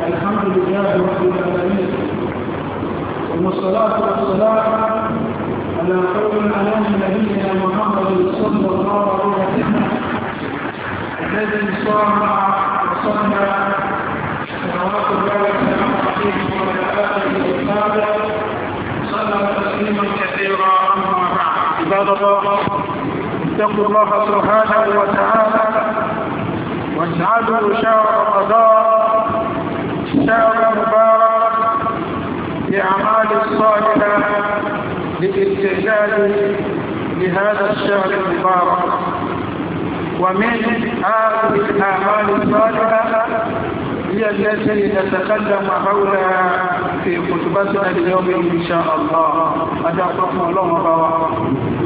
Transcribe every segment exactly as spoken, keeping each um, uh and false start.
الحمد لله رب العالمين، والصلاة والسلام على خير الأنام نبينا محمد صلى الله عليه وسلم الذي صام وصلى صلوات الله وسلامه عليه وعلى آله وصحبه وسلم تسليما كثيرا. أما بعد، عباد الله اتقوا الله سبحانه وتعالى واجعلوا شهر رمضان شهر مبارك بأعمال الصالحة للاستعداد لهذا الشهر المبارك. ومن هذه الأعمال الصالحة هي التي نتكلم حولها في خطبتنا اليوم إن شاء الله. أجابكم الله وبارك.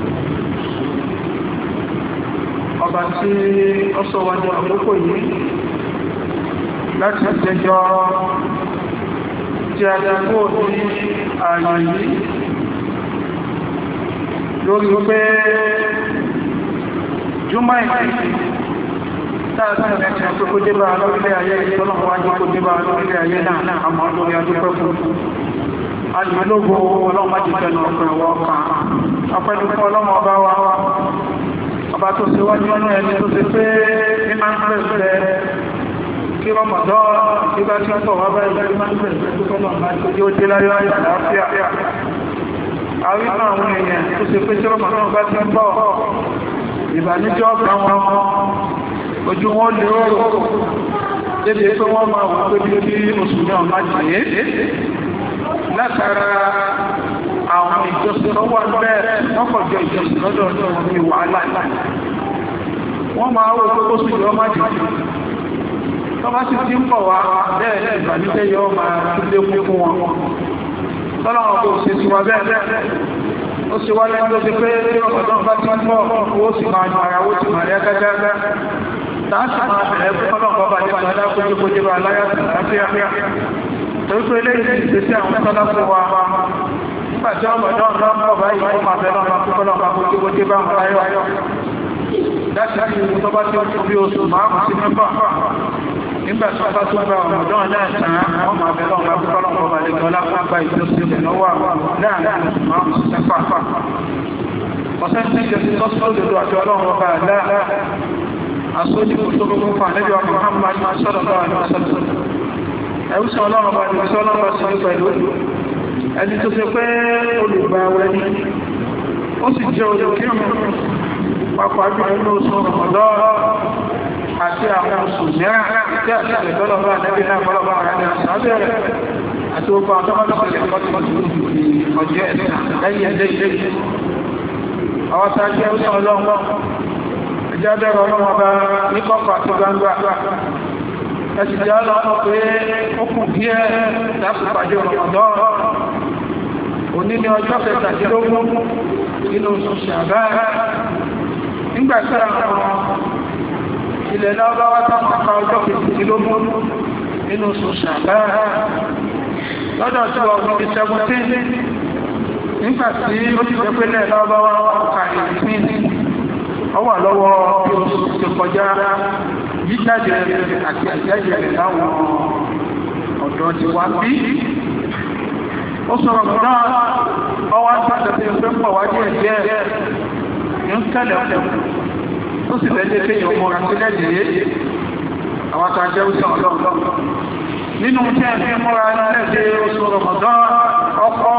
ọba tí ó sọ wá ní àkókò yìí láti jẹjọ tí a dágbó ní ààyè yìí lórí pé jùmọ́ ìpínlẹ̀ táàtà ẹ̀kẹ́ àkókò débà lórílẹ̀ ayé ìtọ́lọ̀wọ́ wájú kò débà lórílẹ̀ ayé náà àmọ́ lórí adúpẹ́ fún alìmọ́lógó ọlọ́mọdé jẹ́nu ọkùnrin wọ́n kan ọpẹ́lú fún ọlọ́mọ ọba wa ọba tó ṣe wájú ọ̀nà ẹni tó ṣe pé ní máa ń pẹ̀lẹ̀ kí rọmọdọ́ nígbà tí wọ́n tọ̀ wá báyìí ní máa ń pẹ̀lẹ̀ tó tọ́lọ̀ máa tó tí ó dé láyé ayé àlàáfíà. àríkà àwọn èèyàn tó ṣe pé tí rọmọdọ́ bá ti ń bọ̀ ìbànújẹ́ ọ̀gá wọn ojú wọn lè rọrùn débi pé wọ́n máa wọ́n pé bí kí oṣù náà má jẹ́ látara àwọn ìjọsìn lọ́wọ́ bẹ́ẹ̀ mọ́kànjọ ìjọsìn lọ́dọ̀ ọdún ní wàhálà. wọ́n máa wó pé ó sì yọ má jù tó bá sì ti ń pọ̀ wá bẹ́ẹ̀ ìbànújẹ́ yọ máa lé mú fún wọn. tọ́lọ́wọ́n kò ṣe sí wa bẹ́ẹ̀ ó sì wá lẹ́nu tó ti pé ọ̀dọ́ bá ti ń pọ̀ ó sì máa nù ara ó sì máa rẹ́ gágágá láti máa bẹ̀rẹ̀ fún ọlọ́pàá bá ní padà kójú kójú bá aláyàtọ̀ láfíà. torí pé eléyìí ìgbésí àwọn tọ́lá fún wa nígbàtí ọmọdé ọ̀nà ń bọ̀ báyìí wọ́n máa bẹ̀rẹ̀ ọ̀nà púpọ̀ lọ́pàá kó tí ó dé bá ń ráyọ́ láti rí ìwọ̀n tó bá tí ó tún bí oṣù márùn-ún sí mẹ́fà nígbàtí wọ́n bá tún bá ọmọdé ọ̀nà ẹ̀sán wọ́n máa bẹ̀rẹ̀ ọ̀nà púpọ̀ lọ́pàá lè jọ lápá gba ìjọsìn ìnáwó láàrin oṣù márùn-ún sí mẹ́fà. ọ̀sẹ̀ tí ìjọsìn tọ́sí lódodo àti ọlọ́run ọba àlá àsójú tó gbogbo fún àlejò ọmọ Muhammad sallallahu alaihi wasallam ẹ̀wùsọ̀ ọlọ́run ọba ìrìnsọ́ ọlọ́run sí pẹ̀lú ẹni tó ṣe pé olùgbà wẹni ó sì jẹ́ olùkírùn papọ̀ àjúmọ̀ inú oṣù Ramadan àti àwọn oṣù mìíràn tí a ṣàlẹ̀ tọ́lọ́bà nẹ́bí náà fọ́lọ́bà ara ní àṣàbẹ̀rẹ̀ àti ogun àtọ́mọ́tọ́pẹ̀lẹ̀ ọjọ́ ẹ̀sìn lẹ́yìn ẹ̀dẹ́ ilé àwọn tàbí ẹ̀wùsàn ọlọ́run ẹjá bẹ̀rẹ̀ ọlọ́run ọba ní kọ̀kọ̀ àti gbangba ẹ̀sì jẹ́ ọlọ́run pé ó kù díẹ̀ láti pàdé Ramadan. Òní ni ọjọ́ kẹtàdínlógún nínú oṣù Ṣàbáàn nígbàtí àwọn ilẹ̀ Lárúbáwá táwọn ká ọjọ́ kẹtàdínlógún nínú oṣù Ṣàbáàn lọ́dọ̀ tí wọ́n fi seventeen nígbàtí ó ti jẹ́ pé ilẹ̀ Lárúbáwá ọkà eighteen ó wà lọ́wọ́ bí oṣù ti kọjá jíjáde àti àjáde rẹ̀ láwọn ọ̀dọ́ ti wá bí ó sọ̀rọ̀ mọ́ná ọwá tàbí ẹgbẹ́ pọ̀ wájú ẹ̀jẹ́ ń kẹ́lẹ̀ ọ̀pọ̀ tó sì lẹ́jẹ́ pé yóò mọ́ra sí lẹ́jẹ́ àwọn tàjẹ́ òsàn ọlọ́run nínú tí a fi mọ́ra lẹ́jẹ́ oṣù Ramadan ọkọ̀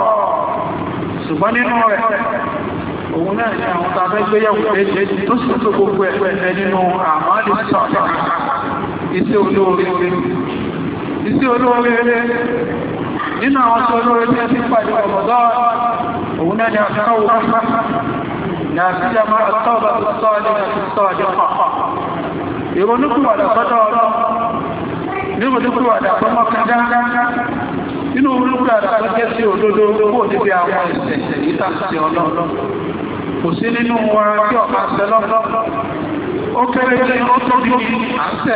ṣùgbọ́n nínú rẹ̀ òun náà ni àwọn tàbí gbéyàwó lẹ́jẹ́ tó sì tó gbogbo ẹ̀ nínú àmọ́lẹ̀ sọ̀rọ̀ iṣẹ́ olóore iṣẹ́ olóore nínú àwọn tí olóore tí a ti pàdé Ramadan òun náà ni àkáwò ní àfíjà máa tọ́ọ̀bà tó sọ́ọ̀dẹ̀ àti sọ́ọ̀dẹ̀ pàpà ìrònúkúwàdà sọ́dọ̀ ọlọ́ nírònúkúwàdà tó mọ́kànlá nínú olúkúwàdà tó jẹ́ sí òdodo kó níbi àwọn ìṣẹ̀ṣẹ̀ ìtàṣẹ̀ ọlọ́ kò sí nínú wọn tí ọ̀pá sẹ́lọ́ ó kéré jẹ́ ó tó bí àṣẹ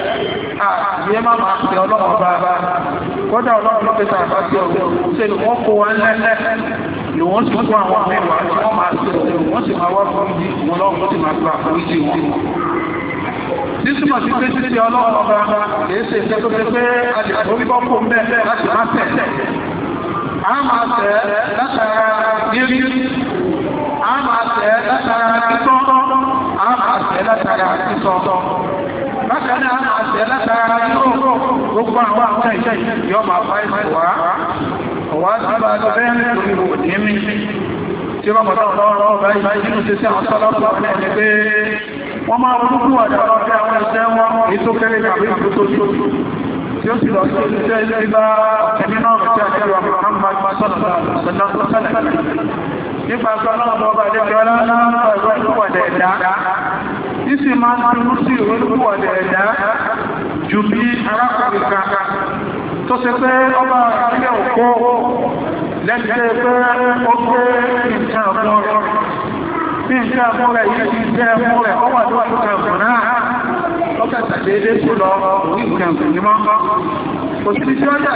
àti ẹmà máa ṣe ọlọ́run bá bá kọ́dá ọlọ́run ló pẹ́ta àbájẹ́ ọ̀rọ̀ ṣe ni wọ́n kó wọn lẹ́lẹ́ ni wọ́n sì kó àwọn mẹ́wàá tí wọ́n máa ṣe ọ̀rọ̀ wọ́n sì máa wá fún ìdí wọn lọ́wọ́ sì máa gba fún ìdí wọn sísúmọ̀ sí pé títí ọlọ́run ọba kìí ṣe ìṣẹ́ tó ṣe pé àdìgbòrígbọ́kù ń bẹ́ẹ̀ láti má tẹ̀. a máa tẹ̀ látara rírí, a máa tẹ̀ látara títọ́, a máa tẹ̀ látara títọ́. bákan náà a máa tẹ̀ látara yóò gbogbo àwọn àwọn ìṣẹ́ yóò máa bá ìṣẹ́ wá. ọ̀wá sábà lọ bẹ́ẹ̀ nítorí òní mi tí wọ́n mọ̀ lọ́wọ́ ọba ìbáyìí nínú ṣe sí àwọn sọ́lọ́pọ̀ ọ̀nà pé wọ́n máa rúrú ọ̀dà ọ̀dà àwọn ẹ̀ṣẹ́ wọn ètò kéré tàbí ìgbótó tí ó sì lọ sí iṣẹ́ ilé bá ẹ̀mí náà rẹ̀ tí a jẹ́ wà Muhammad sọ́lọ́lá nípa sọ́lọ́pọ̀ ọba ẹ̀dẹ́gbẹ́ ọlọ́rọ̀ ẹ̀rọ ìlúwọ̀dẹ̀ ẹ̀dá tí sì máa ń rú sí ìrọ̀lúwọ̀dẹ̀ ẹ̀dá ju bí arákùnrin kan tó ṣe pé ọba ilé òkú lẹ́gbẹ̀ẹ́ pé ó gbé nǹkan ọ̀pọ̀ rẹ̀ bí nǹkan ọ̀pọ̀ rẹ̀ yìí ti jẹ́ ẹmú rẹ̀ ó wà lọ́wọ́ nǹkan ọ̀pọ̀ náà ó kẹta déédé tó lọ orí nǹkan ọ̀pọ̀ ní mọ́ kò sí tí ó yà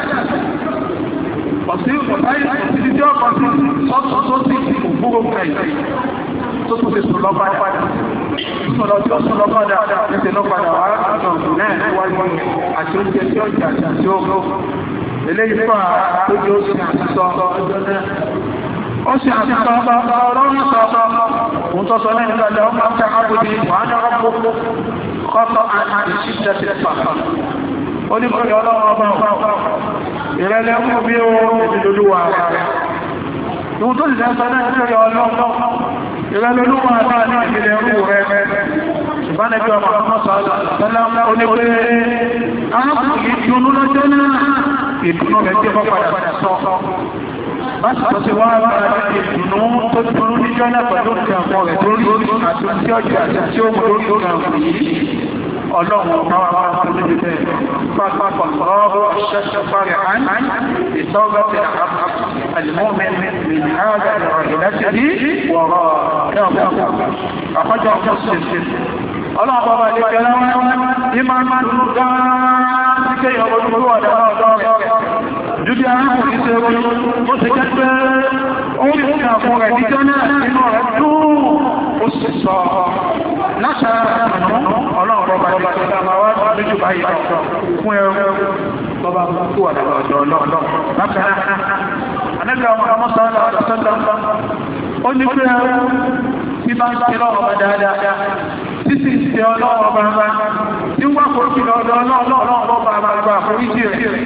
ọ̀sí ọ̀sáyé kò sí tí ó kọ sí ọ̀tọ̀ tó sì ògbúrò kẹ̀yìn tó tún ti sùn lọ bá padà sọ̀rọ̀ tí ó sùn lọ padà ẹsẹ̀ lọ padà wá àtọ̀ náà wáyé àti oúnjẹ tí ó jà àti ó eléyìí fún àtójú ó sì àtìsọ ọjọ́ náà ó sì àtìsọ ọ̀rọ̀ ń sọ òun tọ́sọ náà nígbàlẹ̀ ọmọ ọmọ àbúdí wà ní ọgbọ́ kọ́tọ̀ àìsíjẹ́ ti pàpà ó ní kọ́lẹ̀ ọlọ́run ọba ìrẹ́lẹ̀ mú bí ó ìdílolúwà rẹ̀ ìwọ̀n tó sì sẹ́sọ náà nítorí ọlọ́run ìrẹ́lẹ̀ olúwà náà ní ìpìlẹ̀ rú rẹ̀ ìbánẹ́bí ọmọ ọmọ sọ́lá onígbé arákùnrin ìdúnú lọ́jọ́ náà ìdúnú rẹ̀ tí ó padà sọ báṣìkò sí wá rárá ìdúnú tó dúró ní jọ́nà pẹ̀lú ìkẹ̀kọ́ rẹ̀ tó rí àti tí ọjọ́ àti tí ó mú lórí ìkẹ̀kọ́ yìí ọlọ́run ọmọ àwọn ọmọdé bẹ́ẹ̀ pápákọ̀ ọ̀rọ̀ ṣẹ́ṣẹ́ parí àán ìtọ́gbẹ́ المؤمن من هذا الرجلته وراء أخرجه مسلم الله بابا لك إيمان دان كي يقولوا هذا جدي أنا أقول مسكت أولي كافور دينا إنه ردو أسسا نشأ الله بابا لك سماوات لجب أيضا بابا هو الله الله بابا Ànábì Muhammad sallallahu alaihi wasallam ó ní pé bí bá ń ṣe lọ́wọ́ dáadáa títí ṣe ọlọ́wọ́ bá bá tí wọ́n kò kí lọ́dọ̀ ọlọ́wọ́ bá bá gbà foríjì rẹ̀.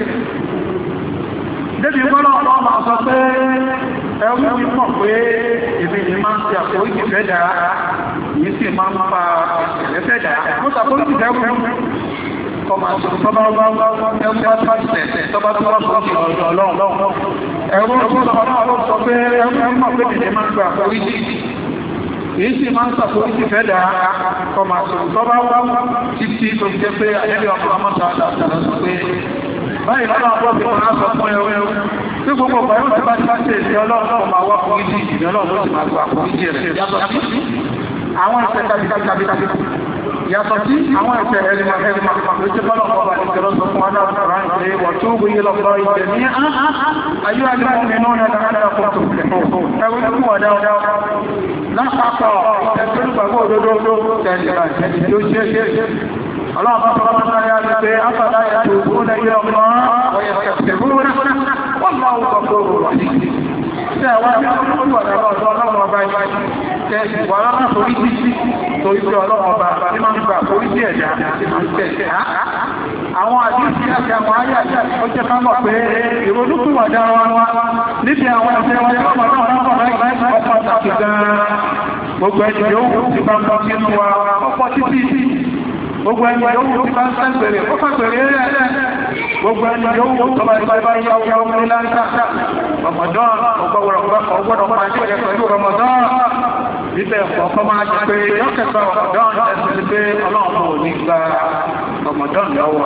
Débi gbọ́nà ọlọ́wọ́ máa sọ pé ẹwú mi mọ̀ pé èmi ni máa ń ṣe àforíjì fẹ́ dáa yìí sì máa ń fa ẹ̀fẹ́ dáa. Mo ṣàforíjì dẹ́kun ọmọ àṣọ́bá ẹgbẹ́ pàṣẹ tọba tó wá sọ́kì ọ̀dọ̀ ọlọ́run ẹ̀rọ ọgbọ́n ọlọ́run sọ pé ẹgbẹ́ mọ̀ pé ìdí máa ń gbà foríjì èyí sì máa ń sàforíjì fẹ́ dáa ọmọ àṣọ́bá wá títí tó jẹ́ pé àyẹ́bí ọmọ ọmọta àtàrà sọ pé báyìí lọ́nà ọgbọ́n bí wọ́n á sọ fún ẹwẹ́ tí gbogbo ọgbà yóò ti bá ti bá ṣe ìdí ọlọ́run máa wá foríjì ìdí ọlọ́run ló ti máa gbà foríjì rẹ̀ yàtọ̀ sí àwọn ìṣẹ́ tàbí tàbí yàtọ̀ sí àwọn ẹ̀ṣẹ̀ ẹ̀rìmọ̀ ẹ̀rìmọ̀ ló jẹ́ bọ́lọ̀ ọba ìjọba sọ fún ọdá ọ̀rán ìṣẹ́ wọ̀ tó gbé lọ́pọ̀ ìjẹ̀ ní ayú agbára nínú ẹ̀dàkádà fún tó ẹgbẹ́ tó wà dáadáa lápapọ̀ ẹgbẹ́rúgbàgbọ́ òdòdó tẹ̀lẹ̀ ló ṣe ṣe ọlọ́pàá fọ́nà náà yá ní pé afẹ́dá ètò ìgbóná ilé ọmọ ọ̀yẹ̀kẹ̀kẹ̀gbóná wọ́n máa ń kọ̀ tó rọ̀ sí ṣe àwọn ọlọ́run ọba ìjẹ́ ìwà alára forí sí torí pé ọlọ́run ọba ní máa ń gbà forí sí ẹ̀dá tí máa ń tẹ̀sẹ̀ àwọn àdíṣì àti àwọn ayà ó jẹ́ ká mọ̀ pé ìrònúkúwàdá wa níbi àwọn ẹ̀ṣẹ̀ wọn yọ́ mọ̀ náà ọ̀pọ̀ pàtàkì gan-an gbogbo ẹni yóò ti bá mọ́ sínú wa ọ̀pọ̀ títí gbogbo ẹni yóò ti bá ń sẹ́gbẹ̀rẹ̀ ó fàgbẹ̀rẹ̀ rẹ̀ gbogbo ẹni yóò tọba ìbáyá yáwó ní láńkà Ramadan ọgbọ́dọ̀ pàdé rẹ̀ pẹ̀lú Ramadan bíbẹ̀ ọ̀pọ̀ máa jẹ́ pé yọ́kẹ̀kọ́ Ramadan ẹ̀sìn pé ọlọ́run ò ní gba Ramadan lọ́wọ́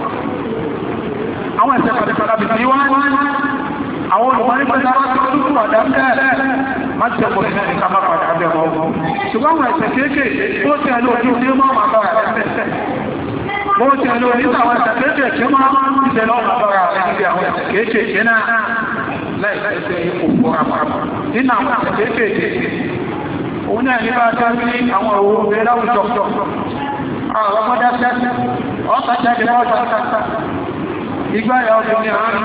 àwọn ẹ̀sẹ̀ pàdé bí wọ́n àwọn olùmọ̀rí pẹ̀lú àwọn tó padà bẹ́ẹ̀ má ti ẹ̀kọ́ ní ẹ̀ka má padà bẹ́ẹ̀ mọ́ ṣùgbọ́n àwọn ẹ̀sẹ̀ kéékèèké tó ti ẹ̀lú ojú ní mọ́ máa bára rẹ̀ bó ti ẹ̀lú onítàwọn ẹ̀sẹ̀ kéékèèké máa ń ṣe lọ́wọ́ bára rẹ̀ níbi àwọn ẹ̀sẹ̀ kéékèèké náà láìsẹ̀ òkú àpapọ̀ nínú àwọn ẹ̀sẹ̀ kéékèèké òun náà ní bá dá sí àwọn òwò rẹ̀ láwùjọ àwọn ọmọdé ṣẹ́ṣẹ́ ọ̀sán jáde lọ́wọ́ ṣàṣà ìgbáyà obìnrin àárín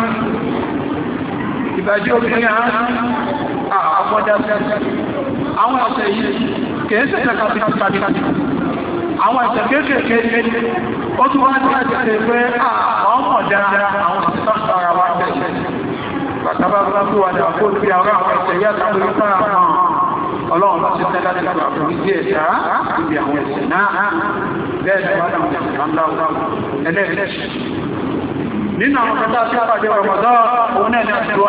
ìbàjẹ́ obìnrin àárín àwọn ọmọdé ṣẹ́ṣẹ́ àwọn ọ̀sẹ̀ yìí kèéṣẹ́ kàkàtàkàtà àwọn ẹ̀sẹ̀ kéèkéèké ó tún wá ní ẹ̀sẹ̀ pé àwọn ọmọdé àwọn ìsìnkà wa bẹ̀rẹ̀ bàtàbà bá tó wà ní àkóso bí àwọn ẹ̀sẹ̀ yá tàbí sára wọn ọlọ́run bá ṣe tẹ́lá ti gbà fún ìdí ẹ̀dá níbi àwọn ẹ̀sẹ̀ náà bẹ́ẹ̀ ni wọ́n dáwọn ẹ̀sẹ̀ máa ń láwọ́ ẹlẹ́ẹ̀lẹ́ṣẹ̀ nínú àwọn kẹta sí àpàdé ọmọdọ́ òun náà ni àṣẹwọ́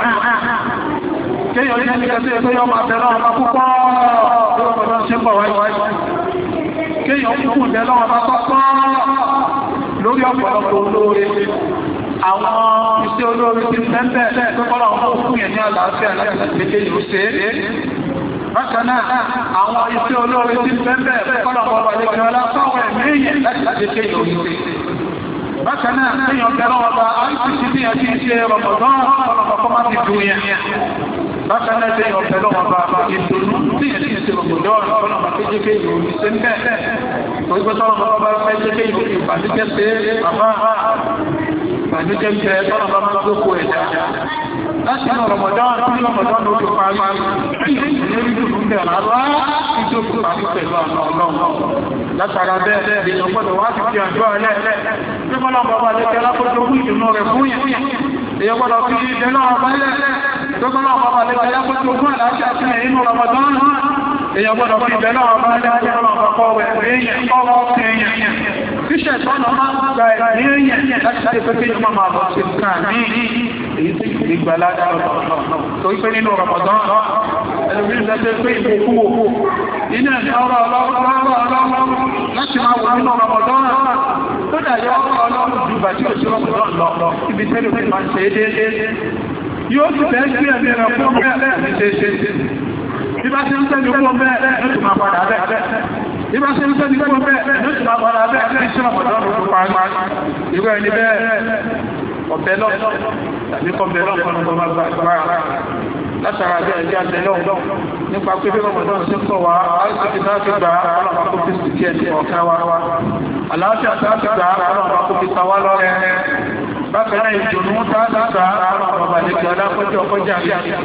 kéèyàn ní ẹni kẹsí ẹgbẹ́ yọ máa bẹ̀rẹ̀ ọmọ púpọ̀ bí ọmọdọ́ ṣe ń bọ̀ wáyé kéèyàn kúkú bẹ̀rẹ̀ ọmọ púpọ̀ lórí ọ̀pọ̀lọpọ̀ olóore àwọn iṣẹ́ olóore ti tẹ́ńtẹ́ tó kọ́lọ̀ ọmọ òkú yẹn ní àlàáfíà láti ṣe yóò ṣe é bákan náà àwọn iṣẹ́ olóore ti tẹ́ńtẹ́ kọ́lọ̀ ọmọ àlejò ọlọ́pàá ẹ̀mí yẹn láti ṣe yóò ṣe bákan náà kéèyàn bẹ̀rẹ̀ ọmọ àìsí bí ẹni ṣe rọmọdán ọlọ́pàá má ti dùn yẹn bákan náà kéèyàn bẹ̀rẹ̀ ọmọ ìdùnnú tí ẹni ṣe rọmọdán ọlọ́pàá kéjé kéèyàn ṣe ń bẹ́ẹ̀ torí pé tọ́lọ́ bá bá fẹ́ jẹ́ kéèyàn ìbànújẹ́ ṣe bàbá ìbànújẹ́ ń bẹ tọ́lọ́ bá máa gbókò ẹ̀dá láti inú rọmọdán tí rọmọdán ló fi parí ìlérí dùnú bẹ̀ rárá ìjókòó parí pẹ̀lú àwọn ọlọ́run látara bẹ́ẹ̀ èèyàn gbọ́dọ̀ wá sí fi àjọ ẹlẹ́ tí kọ́lọ́ bàbá lẹ́kẹ́ lápótó fún ìdùnnú rẹ̀ fún yẹn èèyàn gbọ́dọ̀ fi ìdẹ́ náà bẹ́lẹ̀ tó kọ́lọ́ bàbá lẹ́kẹ́ lápótó fún àlàáfíà sí inú rọmọdán èèyàn gbọ́dọ̀ fi ìdẹ́ náà bẹ́lẹ̀ ọkọ̀ rẹ̀ èèyàn ọwọ́ èèyàn fíṣẹ̀ tọ́nà máa ń gba èèyàn láti ṣe pé kí ọmọ máa bọ̀ sí nǹkan ní èyí tí kì í gbà ládàá lọ́tọ̀ torí pé nínú rọmọdán ẹlòmíràn lẹ́sẹ̀ pé ìgbòkúwò iná ní ọ̀rọ̀ ọlọ́run láti máa wọ nínú Ramadan tó dàjọ́ ọlọ́run jù bàtí ò sí Ramadan lọ ibi tẹ́lẹ̀ tí máa ń ṣe déédéé yóò sì fẹ́ gbé ẹ̀mí rẹ̀ fún bẹ́ẹ̀ ní ṣe ṣe bí bá ṣe ń tẹ́lẹ̀ fún bẹ́ẹ̀ ní tó máa padà bẹ́ẹ̀ bí bá ṣe ń tẹ́lẹ̀ fún bẹ́ẹ̀ ní tó máa padà bẹ́ẹ̀ ní sí Ramadan ló parí ìwé ẹni bẹ́ẹ̀ ọ̀bẹ lọ tàbí kọ́bẹ lọ fún ọmọ gbàgbà látara bí ẹjọ́ àtẹ́lọ́ nípa pé bí ọmọdún sí kọ̀ wá láti láti gbà ọlọ́pàá kó fi sì kí ẹni ọ̀ká wa aláàfíà láti gbà ọlọ́pàá kó fi tawá lọ́rẹ́ bákan náà ìdùnnú láti gbà ọlọ́pàá balẹ̀kẹ́ ọlápẹ́jọ́ ọkọjá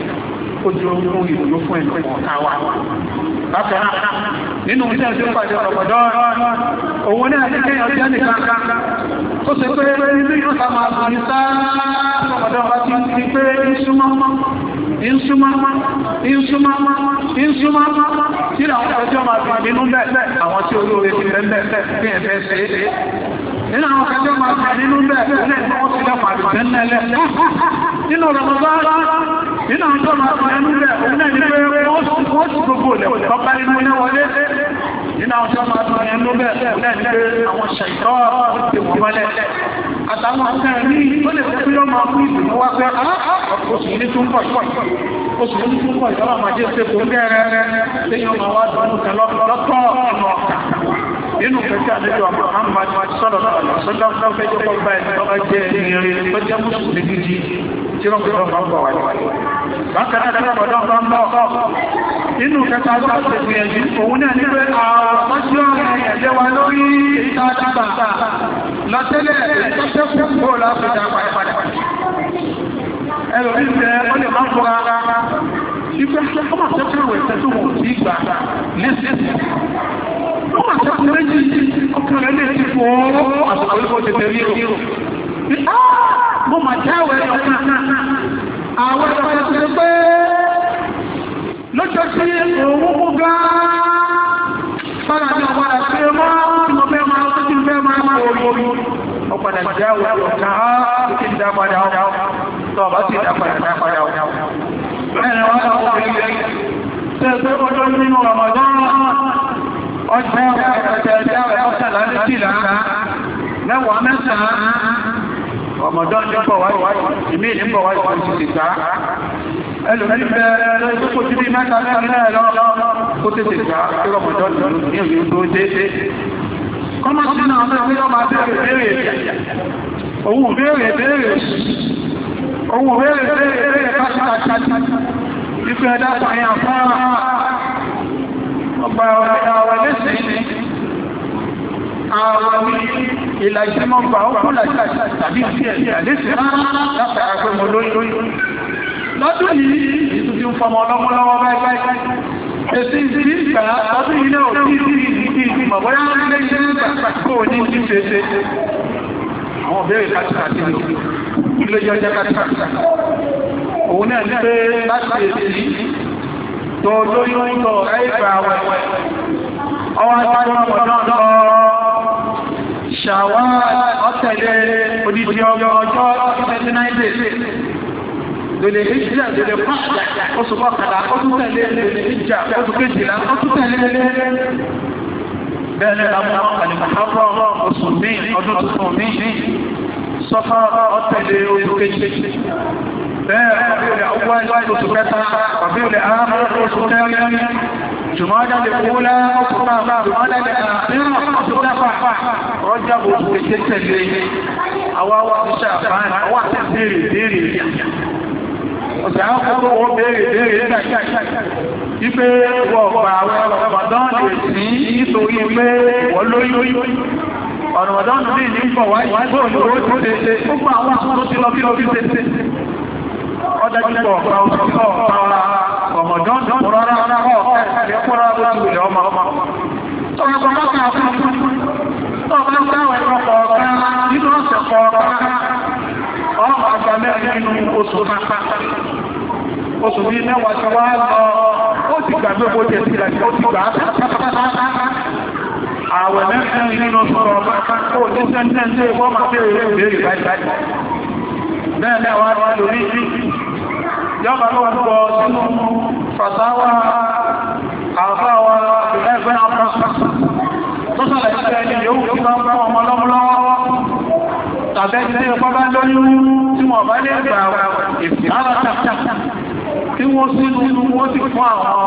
ojú ohun ìdùnnú fún ẹni ọ̀ká wa bákan náà nínú iṣẹ́ tí ó pàdé ọ̀pọ̀dọ́ òun náà ní kéèyàn jẹ́ nìkan tó ṣe pé nínú ìrọ́ta máa bù ní sáà ọ̀pọ̀dọ́ wa ti ti pé ìsúnmọ́ ìsúnmọ́ ìsúnmọ́ ìsúnmọ́ tí àwọn ọjọ́ máa fi nínú bẹ́ẹ̀ àwọn tí olóore ti bẹ́ẹ̀ bí ẹ̀fẹ́ ṣe é nínú àwọn ọjọ́ máa fi nínú bẹ́ẹ̀ lẹ́ẹ̀kọ́ wọ́n ti lẹ́pàá àdùgbẹ́ ńlẹ̀ nínú Ramadan nínú àwọn ọjọ́ máa fi nínú bẹ́ẹ̀ òun náà ní pé wọ́n sì gbogbo ilẹ̀ kọ́kọ́ nínú ilé wọlé nínú àwọn ọjọ́ máa fi nínú bẹ́ẹ̀ òun náà ní pé àwọn ṣàìtọ́ ti wọ́n mọ́lẹ̀ àtàwọn akẹ́rẹ́ ní ó lè fẹ́ pé yọ́ máa fún ìdùnnú wá pé oṣù ní tún pọ̀ oṣù ní tún pọ̀ ìjọba máa jẹ́ ṣe kò ń gẹ́rẹ́ lẹ́yìn ọmọ wá dùnú kan lọ́tọ́ ọ̀nà ọ̀kà nínú pẹ̀lú àlejò Muhammad sọ́lọ̀ sọ́lọ̀ fẹ́jọ́ pọ̀ báyìí lọ́wọ́ jẹ́ ìrìn tó jẹ́ mùsùlùmí gidi tí wọ́n gbọ́dọ̀ máa ń bọ̀ wáyé bákan náà dára bọ̀dọ̀ máa ń bọ̀ nínú kẹta tó ṣe gbìyànjú òun náà ní pé àwọn ọjọ́ ẹ̀jẹ̀ wa lórí ìtàdàgbà lọ́tẹ́lẹ̀ ìtọ́jẹ́ fún bóòlù àfíjà padà ẹ̀rọ ìfẹ́ ó lè máa ń fọ́ra ìgbẹ́ ọmọ àtẹ́kùnrin ẹ̀sẹ̀ tó wọ́n ti gbà lẹ́sẹ̀ ọmọ àtẹ́kùnrin méjì ọkùnrin lè ti fọ́ àtàkùn ìfọ́ ti tẹ̀lé ìrò mo mà jáwẹ́ ọ̀kan àwọn ẹ̀fẹ́ ti pé lọ́jọ́ sí òun mú gan-an fara ní ọmọ àti ọmọ tí mo fẹ́ máa tó ti fẹ́ máa máa orí ọ̀padà jáwẹ́ ọ̀kan á ti dá padà ọ̀dá tọ́ bá ti dá padà dá padà ọ̀dá ẹ̀rẹ̀ wọ́n lọ́wọ́ obìnrin tẹ́ pé ọjọ́ nínú Ramadan ọjọ́ ẹ̀ẹ́dẹ̀ẹ́dẹ́ ọ̀sẹ̀lá ní sílá mẹ́wàá mẹ́sàn-án Ramadan ní pọ̀ wáyé ìmí ní pọ̀ wáyé wọ́n ti gbà ẹlòmí bẹ̀rẹ̀ tó kò tí bí mẹ́ta mẹ́rin lọ kó tètè gbà tí Ramadan ní òní tó dédé kọ́mọ́ sí náà mẹ́rin lọ máa bẹ̀rẹ̀ bẹ̀rẹ̀ òun bẹ̀rẹ̀ bẹ̀rẹ̀ òun bẹ̀rẹ̀ bẹ̀rẹ̀ káàkiri ìfẹ́ ẹ̀dá pàyàn fáà ọgbà ọ̀rẹ́ lẹ́sìn àwọn ní ìlàjì mọ́ gbà ó kúlà tàbí ìdí ẹ̀ àdéṣe látara pé mo lóyún lọ́dún yìí ìtú ti ń fọmọ ọlọ́mọlọ́wọ́ báyìí èsì ìdí ìgbà lọ́dún yìí náà kí ìdí ìdí ìmọ̀ bóyá ilé ilé ìgbà kó ní ti ṣe ṣe àwọn bèèrè kàtìkàtì ilé jọjọ kàtìkàtì òun náà ní pé láti èsì tó lóyún tó ẹgbà wẹ̀wẹ̀ ọwọ́ àti ọmọ náà lọ ṣàwá ọ̀tẹ̀lẹ̀ odidi ọjọ́ twenty-nine days lèlè ìjà lèlè pàdà oṣù kọkànlá oṣù tẹ̀lé lèlè ìjà oṣù kejìlá oṣù tẹ̀lé bẹ́ẹ̀ni àwọn àlùmọ̀hábọ̀ oṣù míì ọdún tuntun míì sọ́fà ọ̀tẹ̀lẹ̀ oṣù kejì bẹ́ẹ̀ ọ̀bíọ̀lẹ̀ àwọn oṣù kẹta ọ̀bíọ̀lẹ̀ ààrùn oṣù tẹ́rin jùmọ́dá lè kúlá oṣù náà jùmọ́dá lè ààrùn oṣù mẹ́fà ọjà oṣù kejì tẹ̀lé àwọn àwọn iṣẹ́ àfáàn àwọn àti béèrè béèrè ọ̀sẹ̀ àwọn kókó wọ́n béèrè béèrè ipe wọ́n gba àwọn ọmọdán lè sí nítorí pé wọ́n lóyún ọ̀nàmọ̀dán ní ní ìfọ̀ wáyé bóòlù ó tó lè ṣe gbogbo àwọn àkókò tí lọ kí lọ kí ṣe ṣe ọdájúpọ̀ ọ̀pá òṣìṣọ́ ọ̀pá ọmọdán rárá rárá ọ̀pẹ́ ẹ̀kọ́rọ̀ lójú ilẹ̀ ọmọ ọmọ ọmọ ọmọ àgbà mẹ́rin nínú oṣù pápá oṣù bí mẹ́wàá tí wá lọ ó ti gbàgbé bó jẹ́ sí ìlàjì ó ti gbà àwẹ̀ mẹ́rin nínú oṣù pápá ó ti sẹ́ńtẹ́ńtẹ́ wọ́n máa bèèrè ìbéèrè báyìí bẹ́ẹ̀ mẹ́wàá wá lórí yọ́bà ló wọ́n gbọ́ sínú fàtàwà àfáwà ẹgbẹ́ àpá tó sọ̀rọ̀ ìṣẹ́ ẹni yóò tí wọ́n bá ọmọ lọ́mọlọ́wọ́ tàbẹ́ tí ó bá lóyún tí wọ́n bá lè gbà ìfìyàrá tí wọ́n sí nínú wọ́n ti fún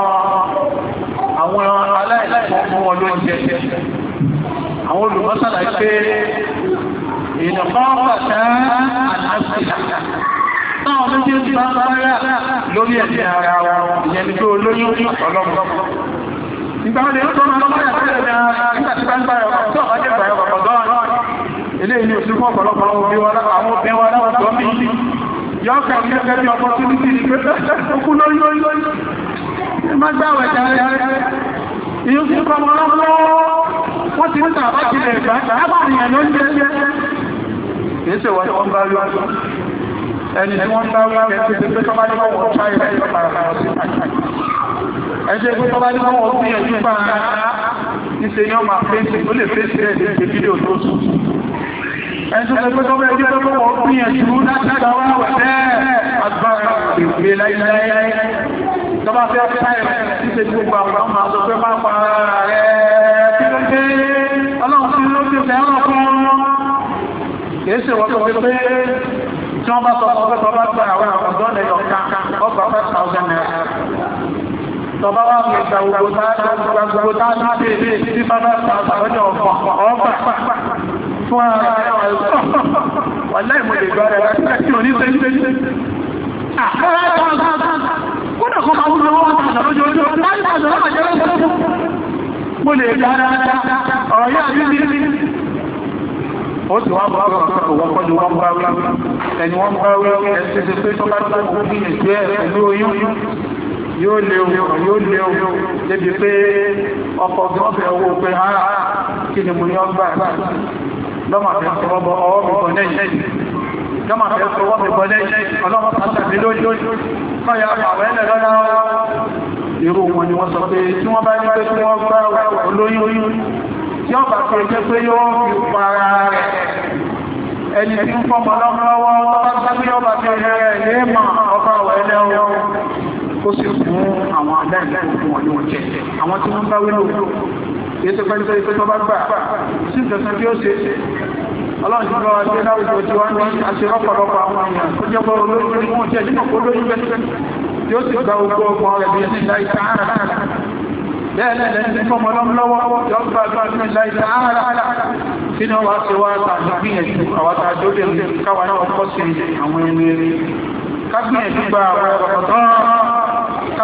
àwọn aláìláìmọ́ wọn ló jẹ́ àwọn olùmọ́sàlá pé ìdàpá pàtà àlàáfíà táwọn méjèèjì bá bá rẹ̀ lórí ẹ̀sẹ̀ ara wọn ìyẹn tó olóyún ọlọ́mọ ìgbà wọn lè ń tọ́nà ọlọ́mọ ìyàtọ̀lẹ̀ nígbàtí bá ń bá ẹ̀kọ́ tó ọ̀bá jẹ́ ìgbà ẹ̀kọ́ gọ́ọ̀rọ̀ ilé ìlú òsì fún ọ̀pọ̀lọpọ̀ àwọn obìnrin wa láwọn tó bí yọ́ kẹ́ ní ẹgbẹ́ bí ọkọ̀ tí ní sí ìgbẹ́ okú lórí lórí lórí má gbáwẹ̀ jẹ́ ìyú sí ọmọ ọlọ́pọ̀ wọ́n ti ń tà bá ti lẹ̀ gbá lábàáyàn ló ń jẹ́ jẹ́ kìí ṣe wọ́n wọ́n bá rí ẹni tí wọ́n bá rí ẹgbẹ́ pé tọ́bá ní wọ́n ṣá ilẹ̀ ìjọ parapara sí ẹjẹ́ pé tọ́bá ní wọ́n sí ẹjú pa níṣẹ́ ni wọ́n máa fèsì ó lè fèsì rẹ̀ ní ìgbé fídíò tó sùn ẹni tó pẹ́ tọ́bá ẹjú pé wọ́n gbìyànjú láti gbáwà wẹ̀ bẹ́ẹ̀ agbára ìgbé láíláí tọ́bá fẹ́ fẹ́ níṣẹ́ tí gbogbo àwọn ọmọ àṣọ pé máa pa rẹ̀ kí ló dé ọlọ́run sí ló ti fẹ́ràn fún kìí ṣe wọ́n tó wọ́n pé tí wọ́n bá sọ ọgbẹ́ tọba gba àwọn ọ̀dọ́ lẹ́yọ̀ kankan ọgbà five thousand naira tọba wà ní ìgbà gbogbo táàdá tèèdè tí bábá sàbọ́jọ́ ọ̀pọ̀ ọgbà fún ara wà láìmọ̀ lè gbà rẹ̀ láti òní sẹ́yìn kódà kọ́ máa wúlò wọ́n tàbí lójó ojú láti pàṣẹ lọ́pàá jẹ́ lọ́pàá mo lè gbà dáadáa ọ̀rọ̀ yá ó ti wá bọ́ ọ̀pọ̀ pọ̀lú wọn bá wí ẹni wọ́n bá wí ẹ̀sẹ̀ pé tó bá tó kú bí ìgbé ẹ̀lú oyún yóò lé yóò lé débi pé ọkọ̀ tí wọ́n fẹ́ owó pé ara kí ni mo ní ọgbà lọ́mà fẹ́ sọwọ́ bọ́ ọwọ́ mi bọ́ lẹ́yìn lọ́mà fẹ́ sọwọ́ mi bọ́ lẹ́yìn ọlọ́mà pàtàkì lójú kọ́ya àwọn ẹlẹ́ lọ́la irú wọn ni wọ́n sọ pé tí wọ́n bá ní pé tí wọ́n gbá olóyún tí ó bá tó jẹ́ pé yóò fi para rẹ̀ ẹni tí ń fọ́mọ lọ́wọ́ ọba sábí ọba tí ó rẹ̀ lè mọ̀ ọba ọ̀ẹ̀lẹ́ ọwọ́ ó sì fún àwọn aláìlẹ́ fún wọn ní wọ́n jẹ́ àwọn tí wọ́n bá wí lóòrò kìí tó pẹ́ nítorí pé tó bá gbà sí ìtẹ̀sán tí ó ṣe ọlọ́run ti lọ́wọ́ ajé láwùjọ tí wọ́n ní aṣèrọ́pọ̀lọpọ̀ àwọn èèyàn tó jẹ́ bọ́ olóyún ní wọ́n jẹ́ nínú olóyún bẹ́ẹ̀ tí ó sì gba ogun ọgbọ̀n rẹ̀ bí ẹni láì sáárà bẹ́ẹ̀lẹ́lẹ́ ní fọ́mọ lọ́wọ́ yọ́gbà gbáàmì láìsá ààrẹ kí ní wá sí wá tàbí gbìyànjú àwátà jóde káwà náà kọ́ sí àwọn ẹni rí kágbìyànjú gba àwọn ọ̀pọ̀tọ́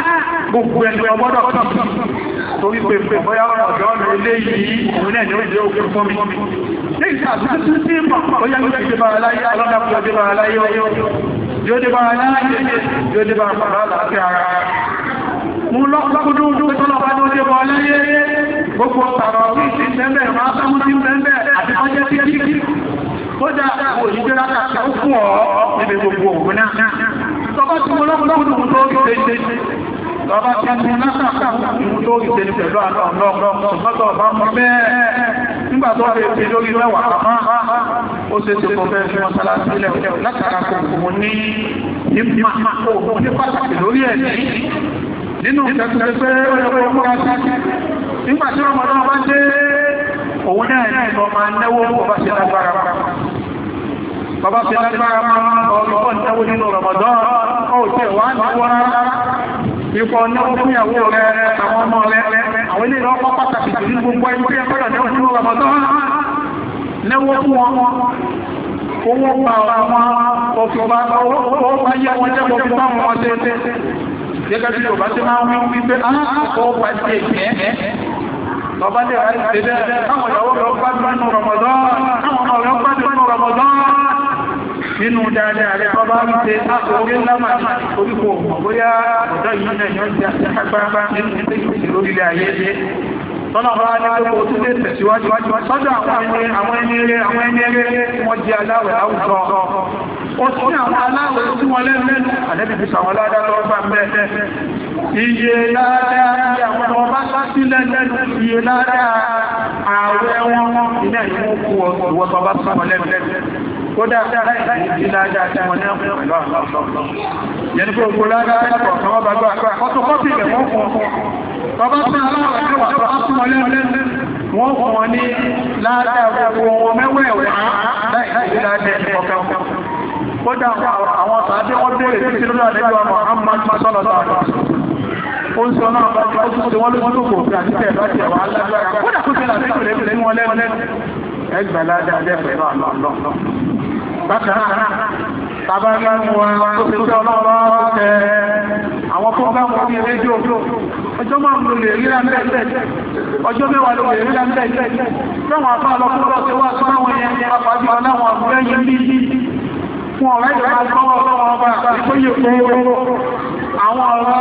gbogbo ẹni ọgbọ́dọ̀ kan torí pé pé bóyá ọ̀dọ́ ọ̀nà ilé yìí òun náà ni ó jẹ́ òkú fún mi ní ìsàtúntún sí mọ̀ bóyá ó ti dé bára láyé alọ́dàpọ̀ dé bára láyé yóò dé bára láyé yóò dé bára pàdà láti ara mú lọ́kùnkúndún tó tọ́lọ́ bá tó dé bára láyé gbogbo tààrọ̀ bí ìsìn bẹ́ẹ̀ máa sámú sí bẹ́ẹ̀ àti ọjọ́ sí kíkí kódà òyìnbó látàkà ó fún ọ níbi gbogbo òun náà tọ́bá tí mo lọ́kùnkúndún tó ṣe lọ́ba tí ní látàkà tó ìṣẹ́ni pẹ̀lú àtọ̀ ọlọ́run ṣùgbọ́n tó bá mọ́ bẹ́ẹ̀ nígbà tó fẹ́ fi lórí mẹ́wàá àmá ó ṣe ṣe kò fẹ́ fi wọn sára sílẹ̀ látara kò kò ní ní pàtàkì lórí ẹ̀ nínú ìtẹ́kùnlẹ̀ pé ó yẹ kó múra sí nígbà tí ọmọdé wọn bá dé òun náà ní ìlọ máa náwó bọ́bá ṣe lágbára bọ́bá ṣe lágbára máa ọlọ́pọ̀ náwó nínú Ramadan ó tẹ́ wà náwó rárá ipò náwó fún ìyàwó rẹ̀ àwọn ọmọ rẹ̀ àwọn ilé ìlọ́pọ̀ pàtàkì ní gbogbo ẹni tí ẹgbẹ́rẹ̀ náwó nínú Ramadan náwó fún wọn owó pa àwọn ọ̀fọ̀bá owó bá yẹ wọn jẹ́ gbogbo àwọn ọmọ tẹ́ gẹ́gẹ́ bí Yorùbá tí máa ń wí pé aláàkọ́ pa jẹ́ ìgbẹ́ Bàbá lè ráyé ṣẹ́dẹ́ káwọn ìyàwó lọ gbádùn nínú Ramadan, káwọn ọmọ lọ gbádùn nínú Ramadan. Nínú dáadáa rẹ̀ bàbá ń ṣe orí lámà orípo bóyá ọ̀dọ́ yìí náà yọ́ jẹ́ àgbàgbà nínú ìpínlẹ̀ orílẹ̀ ayé jẹ́. Tọ́nà bá ní pé kò tún lè tẹ̀síwájú sọ́dọ̀ àwọn ẹni rẹ̀ àwọn ẹni rẹ̀ wọ́n jẹ́ aláwẹ̀ láwùjọ. Ó sí àwọn aláwẹ̀ tí wọ́n lẹ́nu àlẹ́bí fi sàwọn ládá lọ́wọ́ bá mẹ́ẹ̀. Iye ládá àwọn ọmọ bá sásílẹ̀ lẹ́nu iye ládá ààrẹ wọn ilẹ̀ ìwọ̀n kú ọwọ́ bá sàwọn lẹ́nu. Kódà ìdí ládá tí wọ́n ní ọ̀pọ̀ pẹ̀lú àwọn ọ̀pọ̀. Yẹni pé ogun ládá ẹ̀kọ̀ kan wọ́n bá gbà fọ́tọ̀kọ́pì rẹ̀ wọ́n fún ọkọ̀. Bàbá tí aláwẹ̀ tí wọ́n bá sún wọn lẹ́nu wọ́n fún wọn ní ládá gbogbo wọn mẹ́wẹ̀ẹ̀wẹ̀ láì ládá ọ̀kẹ́ kódà àwọn tàbí wọ́n bèèrè títí lórí àdẹ́gbà Muhammad sọ́lọ̀tọ̀ ó ń sọ náà bá jẹ́ ó tún ṣe wọ́n lójú kò fi àti tẹ̀ẹ̀bá tẹ̀ wà lágbára kódà kó tẹ́lá sí ìrẹ́bìnrin ní wọn lẹ́nu ẹgbẹ̀ládà ẹgbẹ̀rẹ̀ àlọ́ bákan náà tàbá láwọn wọn tó fi tẹ́ ọlọ́rọ̀ tẹ́ àwọn fọ́gbàmù orí rédíò ọjọ́ máa ń lò lè rí láńbẹ̀ ọjọ́ mẹ́wàá lò lè rí láńbẹ̀ lọ́wọ́n afá ọlọ́pùpọ̀ tí wá sí àwọn ẹ̀yẹn pàpàájú aláwọ̀ àgbẹ̀yìn bí fún ọ̀rẹ́ ìrọ̀lá gbọ́wọ́ ọlọ́wọ́ ọba ìpóyè kóòrò àwọn ọ̀rọ̀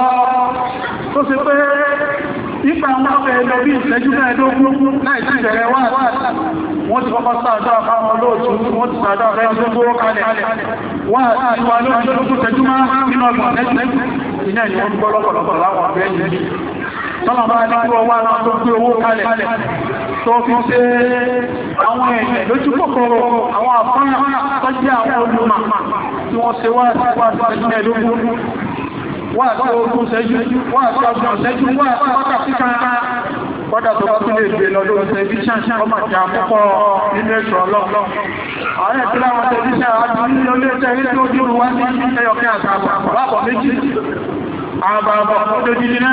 tó ṣe pé nípa àwọn ọ̀fẹ́ ẹlọ bí ìṣẹ́jú mẹ́ẹ̀ẹ́dógún láì sí ìbẹ̀rẹ̀ wà wọ́n ti kọ́kọ́ sáàdọ́ àfáwọn olóòtú wọ́n ti sáàdọ́ ọ̀rẹ́ tó gbówó kalẹ̀ wà sí wà lóòtú tẹ́jú máa nínú ọgbọ̀n tẹ́jú iná ni wọ́n gbọ́ lọ́pọ̀lọpọ̀ láwọn ọ̀fẹ́ yìí tọ́nà bá ní kí ọwọ́ àwọn tó gbé owó kalẹ̀ tó fi ṣe àwọn èèyàn lójú kòkòrò àwọn àfáà tọ́jú àwọn olùmọ̀ tí wọ́n ṣe wá sí wá sí ẹgbẹ́ ẹ̀lógún wà sí ogun ṣẹ́jú wà sí ọgbọ̀n ṣẹ́jú wà sí wákàtí kan kọ́dà tó bá tún lè gbé lọ lórí tẹlifíṣàn ọmọ àti àkọ́kọ́ nínú ètò ọlọ́run àwọn ẹ̀kọ́ láwọn tẹlifíṣàn àti nílò ilé ẹ̀ṣẹ́ ilé tó dúró wá sí ẹyọkẹ́ àtàbà lápọ̀ méjì àbàbà lójúdí náà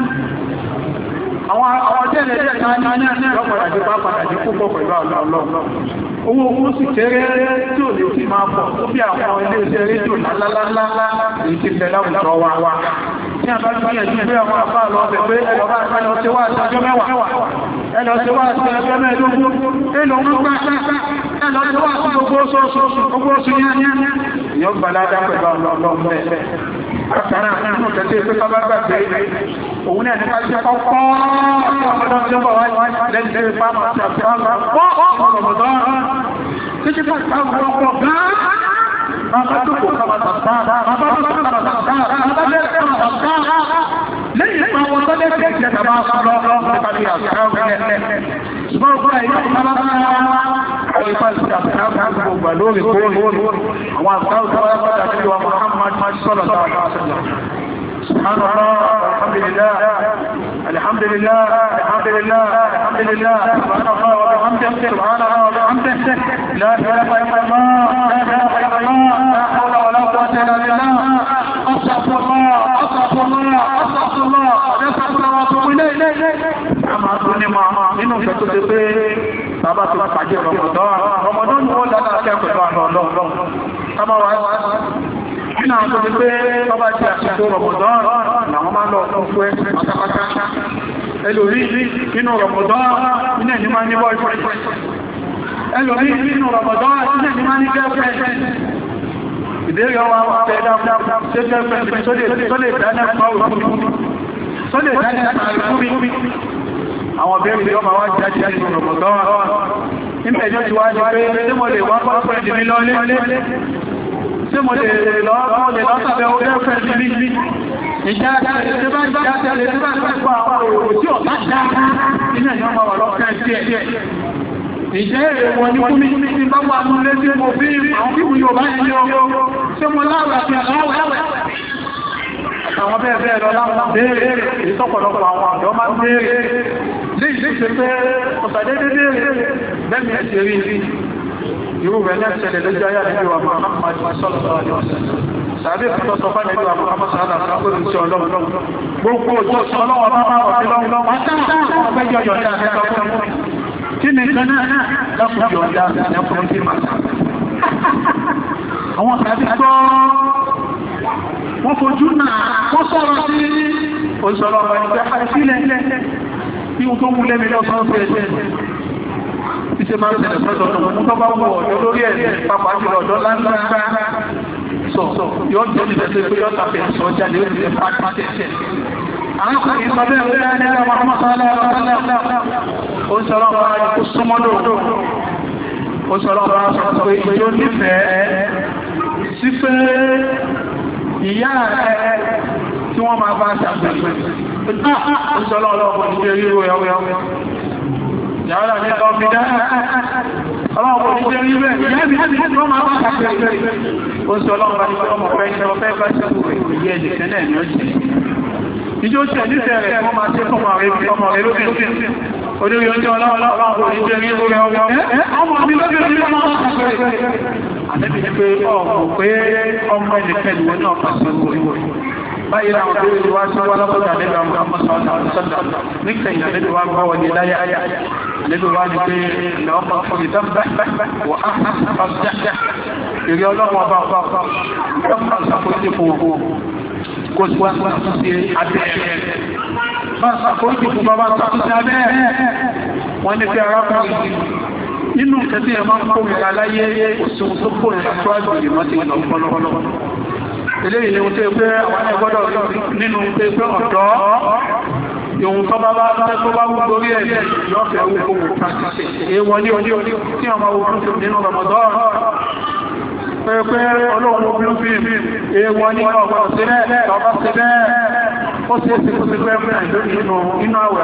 àwọn ọjọ́ ilẹ̀ ẹ̀ṣẹ́ lọ́pọ̀lọpọ̀ àjọpá pàtàkì púpọ̀ pẹ̀lú ọlọ́run owó owó sì kéré tí ò lè fi máa pọ̀ tó bí àwọn ilé iṣẹ́ rédíò lálálálá èyí ti bẹ̀ láwùjọ wa wa ní àbájúmọ́lẹ̀ ní pé àwọn àbá lọ bẹ̀ pé ẹlọ́bá ẹlọ́ ṣe wá sí ọjọ́ mẹ́wàá ẹlọ́ ṣe wá sí ọjọ́ mẹ́ẹ̀dógún ẹlọ́ ń gbá ẹlọ́ ṣe wá sí gbogbo oṣù yẹn yóò gbà ládá pẹ̀lú ọlọ́run bẹ́ẹ̀ Àkàrà nínú kẹsẹ̀ pé bá bá gbé òun náà nípa jẹ́ kọ́kọ́ ọmọdé ọjọ́ bọ̀ wáyé lẹ́gbẹ̀ẹ́ pàmò àti àti ọmọ ọmọdé títí pàtàkì àwọn ọkọ̀ gáà bàbá tó kò kàmà tàbá bàbá tó kò kàmà tàbá bàbá tó kò kàmà tàbá lẹ́yìn ìgbà wọn tó lẹ́gbẹ̀ẹ́ ìjẹ́ tàbá sọ́lọ́ nípa bí àṣírá ọ̀gẹ́lẹ́ ṣùgbọ́n ọgbà ìyá ìpàlá àwọn ìpá ìsìnkà àṣírá gbogbo lórí kóòrò àwọn àṣírá ọ̀gẹ́lẹ́ pàtàkì wa Muhammad sọ́lọ̀ سبحان الله الحمد لله الحمد لله الحمد لله الحمد لله سبحان الله وبحمده سبحان الله وبحمده لا اله الا الله لا اله الا الله لا حول ولا قوه الا بالله استغفر الله استغفر الله استغفر الله استغفر الله واتوب اليه àmà tó ní ma nínú ìfẹ́ tó ṣe pé bàbá tó pàdé Ramadan Ramadan ni wọ́n dáadáa kẹ́kọ̀ọ́ ìlú àná ọlọ́run kámá wá nínú àwọn tó ti pé ọba ti àṣìkò Ramadan làwọn máa lọ fún ẹ́ pátápátá ẹlòrí nínú Ramadan iná ní máa ní boyfriend ẹlòrí nínú Ramadan iná ní máa ní girlfriend ìdérí ọwọ́ àwọn afẹ́ dáadáa ṣe girlfriend tó lè dáná àwọn bẹ́ẹ̀rẹ̀ yọ ma wá jáde nínú Ramadan nígbẹ̀ yóò ti wá ní pé tí mo lè wá boyfriend mi lọ́lé tí mo lè lọ́sàbẹ̀ orí ẹ̀fẹ́ níbi ìjà àjálẹ̀ tí bá ìjà àjálẹ̀ tí bá ìgbà àwọn òwò tí ọ̀tá dáadáa nínú ẹ̀yàn máa wà lọ́kẹ́ sí ẹ̀ ìjẹ́ èrè wọn ní kúmí tí bá wà ní ilé tí mo bí àwọn bíbù yóò bá ẹni ọjọ́ tí mo láwẹ̀ àti àláwẹ̀ àwọn bẹ́ẹ̀ bẹ́ẹ̀ lọ láwọn béèrè ìtọ́pọ̀lọpọ̀ àwọn àjọ máa ń béèrè lè ṣe pé ọ̀sàdédé béèrè bẹ́ẹ̀ni ẹ̀ṣẹ̀ rí rí irú rẹ̀ ní ẹ̀ṣẹ̀lẹ̀ lójú ayá nínú àwọn Muhammad sallallahu alaihi wasallam tàbí ìfẹ́tọ́ sọ fún ẹgbẹ́ àwọn Muhammad sallallahu alaihi wasallam tí ọlọ́run gbogbo òjò sọ ọlọ́wọ́ bá máa wà lọ́wọ́ pátá ọgbẹ́jọ́ yọ̀dá ẹ̀kọ́ kí ni kan náà lọ́pọ̀ yọ̀dá ẹ̀kọ́ tí máa àwọn tàbí gbọ́ wọ́n fojú náà wọ́n sọ̀rọ̀ sí òṣèlú ọmọ ìgbẹ́ àìsílẹ̀ tí ó tó mú lẹ́mí lọ́sán sí ẹ̀ṣẹ́ tí ṣe máa ń tẹ̀lẹ̀ sọ́tọ̀ ọ̀nà tó bá wọ ọ̀dọ́ lórí ẹ̀ pàpàá jùlọ ọ̀dọ́ láńláńlá sọ yóò jẹ́ ìfẹ́sẹ̀ pé yóò tàbí ẹ̀sọ́ jáde ó ti fẹ́ pàtàkì àwọn kan ìsọ bẹ́ẹ̀ wọ́n rẹ̀ nílẹ̀ Muhammad sallallahu alaihi wasallam ó sọ̀rọ̀ ọmọ ikú súnmọ́dọ̀ ó sọ̀rọ̀ ọmọ sọ pé ìjọ nífẹ̀ẹ́ sí pé ìyá ẹ̀ tí wọ́n máa bá ṣàgbẹ̀gbẹ̀ ó sọ̀rọ̀ ọlọ́pọ̀ ìgbé ríro ẹ̀wẹ̀ yàrá ní ọ̀fìdá ọlọ́pọ̀ ìgbé ríro ẹ̀wẹ̀ tí wọ́n máa bá ṣàgbẹ̀gbẹ̀ ó sọ̀rọ̀ ọmọ fẹ́ fẹ́ bá ṣàgbẹ̀gbẹ̀ ìyẹ́ ẹ̀dẹ̀kẹ́ náà ni ó jẹ́ ìjọ tẹ̀ nífẹ̀ẹ́ rẹ̀ wọ́n máa tẹ́ fọ́mọ rẹ̀ lókè olórí ọjọ́ ọlọ́pọ̀ ìgbé ríro ẹ̀wẹ̀ ọmọ mi lókè ríro ẹ̀wẹ̀ àlẹ́bí ní pé ọmọ pé ọmọ ẹnìkẹ́ ìwọ̀n náà pàṣẹ ìwọ̀n báyìí àwọn tó rí wá sí wá lọ́pọ̀ta lẹ́bí àwọn ọmọ sọ́ọ̀tà ọ̀sọ́dà níkẹyìn àlẹ́bí wá gbọ́ wọlé láyé ayá àlẹ́bí wá ní pé lọ́pọ̀ fún ìdámbá wà á pàṣẹ ìrí ọlọ́wọ́ bá bá bá lọ́pọ̀ sàkóyí fún wọn kó sí wá sí abẹ́ bá sàkóyí fún bá bá sàkóyí abẹ́ wọ́n ní pé arákùnrin nínú kẹtí ẹ̀ máa ń kó ìrà láyé òṣùn tó kó ìrà tó àjò ìmọ̀ ti lọ pọ́lọ́pọ́lọ́ eléyìí ni wọ́n tẹ́ pé àwọn ẹgbọ́dọ̀ nínú tẹ́ pé ọ̀dọ́ ìhun tó bá bá tẹ́ tó bá wú gorí ẹ̀ yọ́fẹ́ owó kó wò pàtàkì èèwọ̀ ní ojú tí ọmọ ogun nínú Ramadan pé pé ọlọ́run obìnrin fi èèwọ̀ ní ọgbọ̀n sílẹ̀ ọba sílẹ̀ ó sì èsì kó sí pé nínú àwẹ̀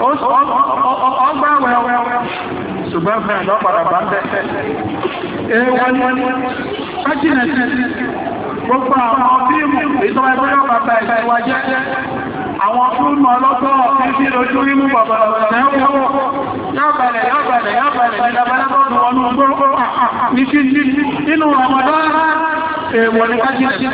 ọgbà àwẹ̀ ṣùgbọ́n fẹ́ lọ́pàdà bá ń bẹ́ẹ̀ èèwọ̀ ní kájínà gbogbo àwọn fíìmù ìtọ́wà ìgbẹ́lẹ̀ bàbá ìgbẹ̀wà jẹ́ àwọn fíìmù ọlọ́tọ́ fífí lójú rímú bàbá nínú Ramadan èèwọ̀ ní kájínà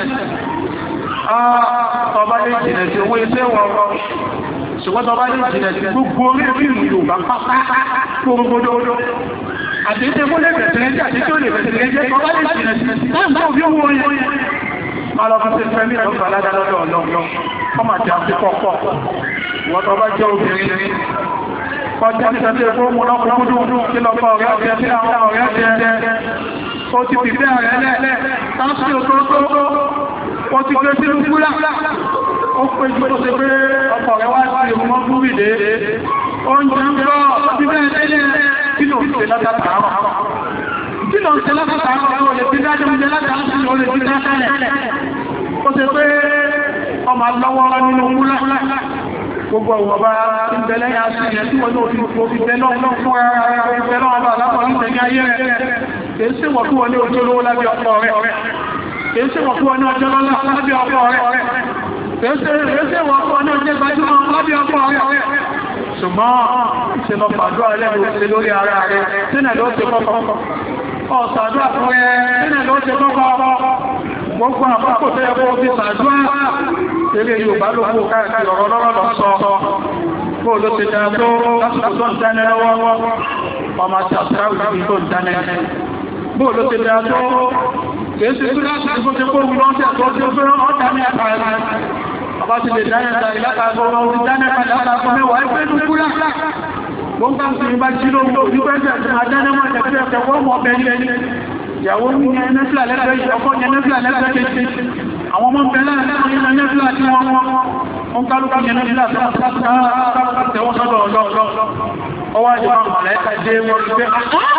ọba lè jìnà sí owó iṣẹ́ wọn ṣùgbọ́n tọba lè jìnà sí gbogbo orí fíìmù Yorùbá pápá gbogbo àti ìṣẹ́ kó lè bẹ̀rẹ̀ jẹ́ àti tí ó lè bẹ̀rẹ̀ jẹ́ tọba lè jìnà sí láàrín òbí owó yẹn alọ́fẹ́sẹ̀ fẹ́mí ọ̀pọ̀ aládàlọ́dọ̀ ọlọ́run ọmọ àti àfikọ́kọ́ wọ́n tọba jẹ́ obìnrin ọjọ́ ìṣẹ́lẹ̀ fún mú lọ́kùnkúndùn kí lọ́pọ̀ ọ̀rẹ́ ọ̀rẹ́ tí àwọn ọ̀rẹ́ jẹ́ ó ti fìfẹ́ rẹ̀ lẹ́ tásí òtótó ó ti gbé sínú kúlá ó pé jù tó ṣe pé ọkọ̀ rẹ̀ wá sí ìrùmọ́ gúrìdé oúnjẹ ń bọ́ ọdí bẹ́ẹ̀ tẹ́lẹ̀ kí ló ń ṣe látàtàrà kí ló ń ṣe látàtàrà ó lè fi dájọ́ oúnjẹ látàrà ó lè fi dájọ́ ó ṣe pé ọmọ lọ́wọ́ nínú kúlá gbogbo ọ̀wọ̀ bá ń bẹ̀lẹ́ yà sí ẹ̀ tí wọ́n ní òfin ìfẹ́ náà fún ara ìfẹ́ náà bá lápọ̀ ní tẹ̀gẹ́ ayé rẹ̀ kìí sí wọ́n kí wọ́n ní ojú olówó lábẹ́ ọkọ̀ rẹ̀ kìí sí wọ́n kí wọ́n ní ọjọ́ lọ́lá lábẹ́ ọkọ̀ rẹ̀ kìí sí wọ́n kí wọ́n ní ọjọ́ gbajúmọ̀ lábẹ́ ọkọ̀ rẹ̀ ṣùgbọ́n ṣe lọ pàdó alẹ́ lórí ara rẹ̀ sínẹ̀ ló ṣe kọ́kọ́ ọ̀sàdúrà fún ẹ sínẹ̀ ló ṣe kọ́kọ́ gbogbo àpapọ̀ tó yẹ kó fi ṣàdúrà eré Yorùbá ló kó káàkiri ọ̀rọ̀ lọ́rọ̀ lọ sọ bó ló ti dáa tó lásìkò tó ń dáná lọ́wọ́ ọmọ àti àṣíráwì ní tó ń dáná bó ló ti dáa tó kìí sí sí láti tó ti kó wù lọ́sẹ̀ tó ti fẹ́ ọ́dá ní àkàrà ọba ti lè dáná ìlà ìlàkàgbọ́ orí dáná padà àkàgbọ́ mẹ́wàá ẹgbẹ́ tó kúrà wọ́n bá ń fi bá jí lóòrùn onígbẹ́sẹ̀ tí a dáná mọ́ ẹ̀kẹ́ ẹ̀kẹ́ wọ́n mọ́ bẹ́ẹ̀ ní ìyàwó ní ẹnẹ́fìlà lẹ́gbẹ̀ẹ́ ọkọ̀ ní ẹnẹ́fìlà lẹ́gbẹ̀ẹ́ àwọn ọmọ bẹ̀rẹ̀ lẹ́gbẹ̀ẹ́ ẹnẹ́fìlà tí wọ́n wọ́n kálùkù ẹnẹ́fìlà tẹ́wọ́n sọ́dọ̀ ọlọ́ọ̀lọ́ ọwọ́ ìjọba mọ̀lẹ́ta dé wọ́n rí pé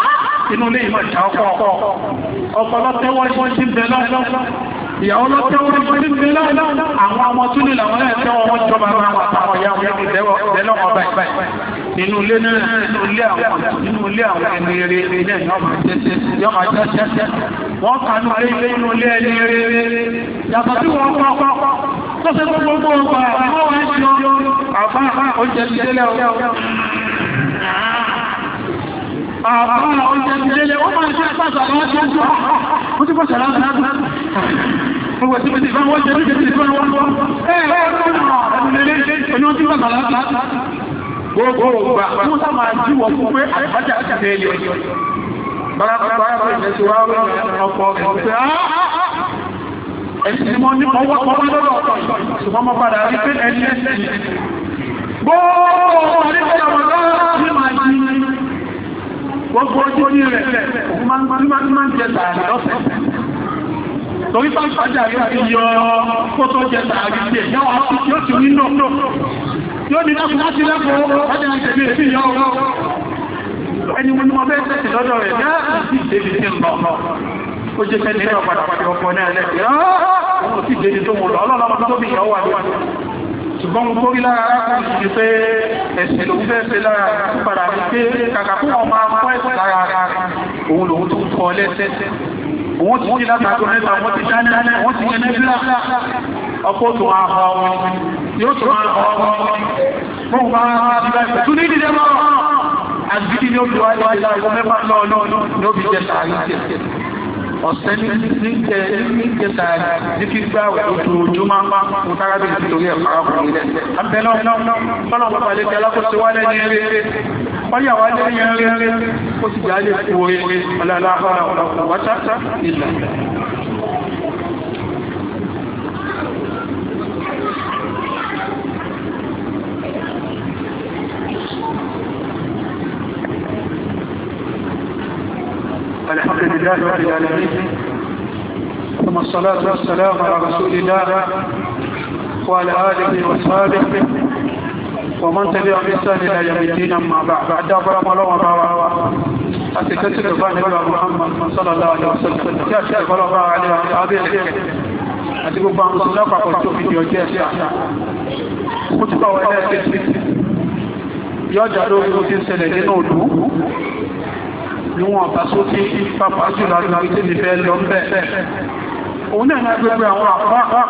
inú ilé ìmọ̀ ìjà ọkọ̀ ọkọ̀ lọ́tẹ́wọ́ ìbọn tí ń bẹ lọ́wọ́ ìyàwó lọ́tẹ́wọ́ ìbọn tí ń bẹ lọ́wọ́ àwọn ọmọ tún ní làwọn ẹ̀tẹ́wọ́ wọn jọba máa wà táwọn ìyá wọn ti bẹ́lọ́wọ́ báyìí nínú ilé náà nínú ilé àwọn nínú ilé àwọn ẹni rere náà yọ́ máa jẹ́ wọ́n kanú ilé inú ilé ẹni rere yàtọ̀ tí wọ́n pọ̀ tó ṣe gbogbo ọgbà àwọn wọ́n ń ṣe àbá oúnjẹ ti délẹ̀ ọjọ́ àbá oúnjẹ ti délẹ̀ wọ́n máa ń ṣe pàṣà àwọn tí ó jọ wọ́n tí pàṣà láti láti gbogbo tí pẹ̀sì fẹ́ wọ́n jẹ́ oúnjẹ ti fẹ́ wọ́n wọ́n gbogbo ọgbà wọ́n sá máa jíwọ̀ fún pé àbájá àti ẹ̀lẹ́ ẹ̀sìn mọ́ ní ọwọ́ ọwọ́ lọ́dọ̀ ọ̀tọ̀ ṣùgbọ́n mọ́ padà rí pé ẹni ẹ̀sìn gbogbo àríkẹ́ ọmọ lọ́wọ́ ní máa jí gbogbo ojú ní rẹ̀ òun máa ń jẹ tààrí lọ́sẹ̀ torí pàápàá rí yọ kó tó jẹ tààrí jẹ yóò ti nínú yóò ní láti láti lẹ́kọ̀ọ́ ọjọ́ ìṣẹ̀lẹ̀ èsì yọ ẹni mo ní mo bẹ́ẹ̀ tẹ̀sì lọ́dọ̀ rẹ̀ ní àti ìdébì tí ń lọ ó jẹ́ fẹ́ni ẹ̀rọ padà pàdé ọkọ̀ náà lẹ́gbẹ̀ẹ́ ọ̀hún ò sí ìdébì tó mọ̀ lọ ọlọ́lọ́mọ tó bí ìyàwó àdúrà ṣùgbọ́n mo kórí lára arákùnrin ti pé ẹ̀sẹ̀ lòun fẹ́ ṣe lára padà ní pé kàkà fún ọmọ akọ́ ẹ̀sẹ̀ lára òun lòun tó ń kọ lẹ́sẹ̀ òun ti jí látàkọ́ mẹ́ta wọ́n ti dáná wọ́n ti yẹn nẹ́bílá ọkọ̀ tó máa họ ọmọ yóò tó máa họ ọmọ fún bá tún ní ìdílé mọ́ àgbìdí ní òbí wáyé wáyé láàrín mẹ́fà náà ní òbí jẹ tààrí ọ̀sẹ̀ ní jẹ tààrí ní kí gbá ojoojúmọ́ mú tárábí nítorí ẹ̀fà ọkùnrin rẹ̀ abẹ́lọ́ tọ́lọ̀ pàpàlẹ́ tí alákòóso wá lẹ́ni rẹ̀ wáyà wá lẹ́ni rẹ̀ ó sì já lè fò rẹ̀ ọlọ́láhọ́ra ọ̀pọ̀ wátá ìlà الحمد لله رب العالمين ثم الصلاة والسلام على رسول الله وعلى آله وصحبه ومن تبعهم بإحسان إلى يوم الدين أما بعد بعد أبرم الله وبارك أتكتب بان محمد صلى الله عليه وسلم كاتب الله عليه وصحبه أتكتب بان صلى الله عليه وسلم في وجهه خطبة ولا تكتب يجعل له في سنة نوده níwọ̀n bá sókè pápá jùlọ àti tí mi fẹ́ lọ bẹ́ òun náà náà gbogbo àwọn àpá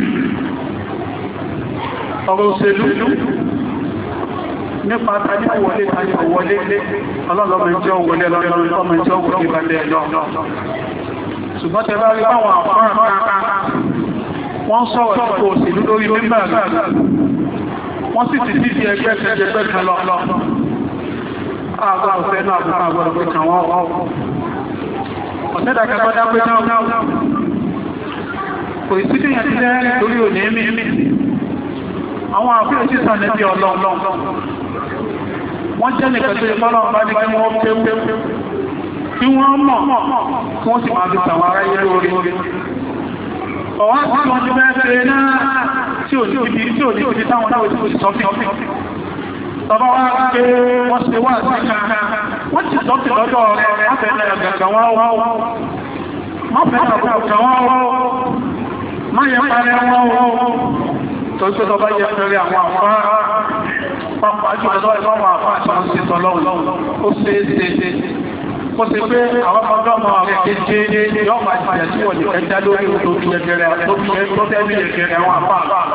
ọ̀rọ̀ òṣèlú nípa tàbí wọlé tàbí wọlé ọlọ́lọ́mọ ìjọ wọlé ọlọ́lọ́mọ ìjọ wọlé balẹ̀ lọ ṣùgbọ́n tẹ bá rí báwọn àpá wọ́n sọ̀rọ̀ tó òṣèlú lórí mímbà wọ́n sì ti dídí ẹgbẹ́ ẹgbẹ́ kan lọ àgbà òfẹ́ náà àbúkà àgbọ̀dọ̀ pé kàn wọ́n wọ́n ọ̀sẹ́dà kẹfọ́dá pé náà kò ìsídì yẹn ti lẹ́rẹ́ lórí òní èmì àwọn àfíò sí sàn níbi ọlọ́ọ̀lọ́ wọ́n jẹ́ nìkan tó ìpọ́lọ̀ bá ní kí wọ́n kéwú kí wọ́n mọ̀ kí wọ́n sì máa fi tàwọn ará yẹ́ lórí ọ̀wá tí wọ́n ti bẹ́ẹ̀ náà tí ò ní ìdí táwọn náà ti sọ́fí Tọba wá pé wọ́n ṣe wá sí kankan, wọ́n ti sọ́tì lọ́dọ̀ rẹ̀ láfẹ́lẹ̀ ẹ̀gẹ̀gẹ̀ wọ́n wọ́n. Má fẹ́lẹ̀ ọ̀pọ̀ wọ́n wọ́n. Má yẹ parẹ́ wọ́n wọ́n. Tó ṣe tọba yẹ fẹ́rẹ̀ àwọn àfá pápá jù lọ́dọ̀ ìfọ́wọ́ àfá àti wọ́n ṣe tọ́lọ́run. Ó ṣe é ṣe. Ó ṣe pé àwọn ọmọdọ́mọ rẹ̀ kéje yọ́ máa jẹ́ tí wọ́n lè fẹ́ já lórí tó fi ẹgẹrẹ àwọn àfá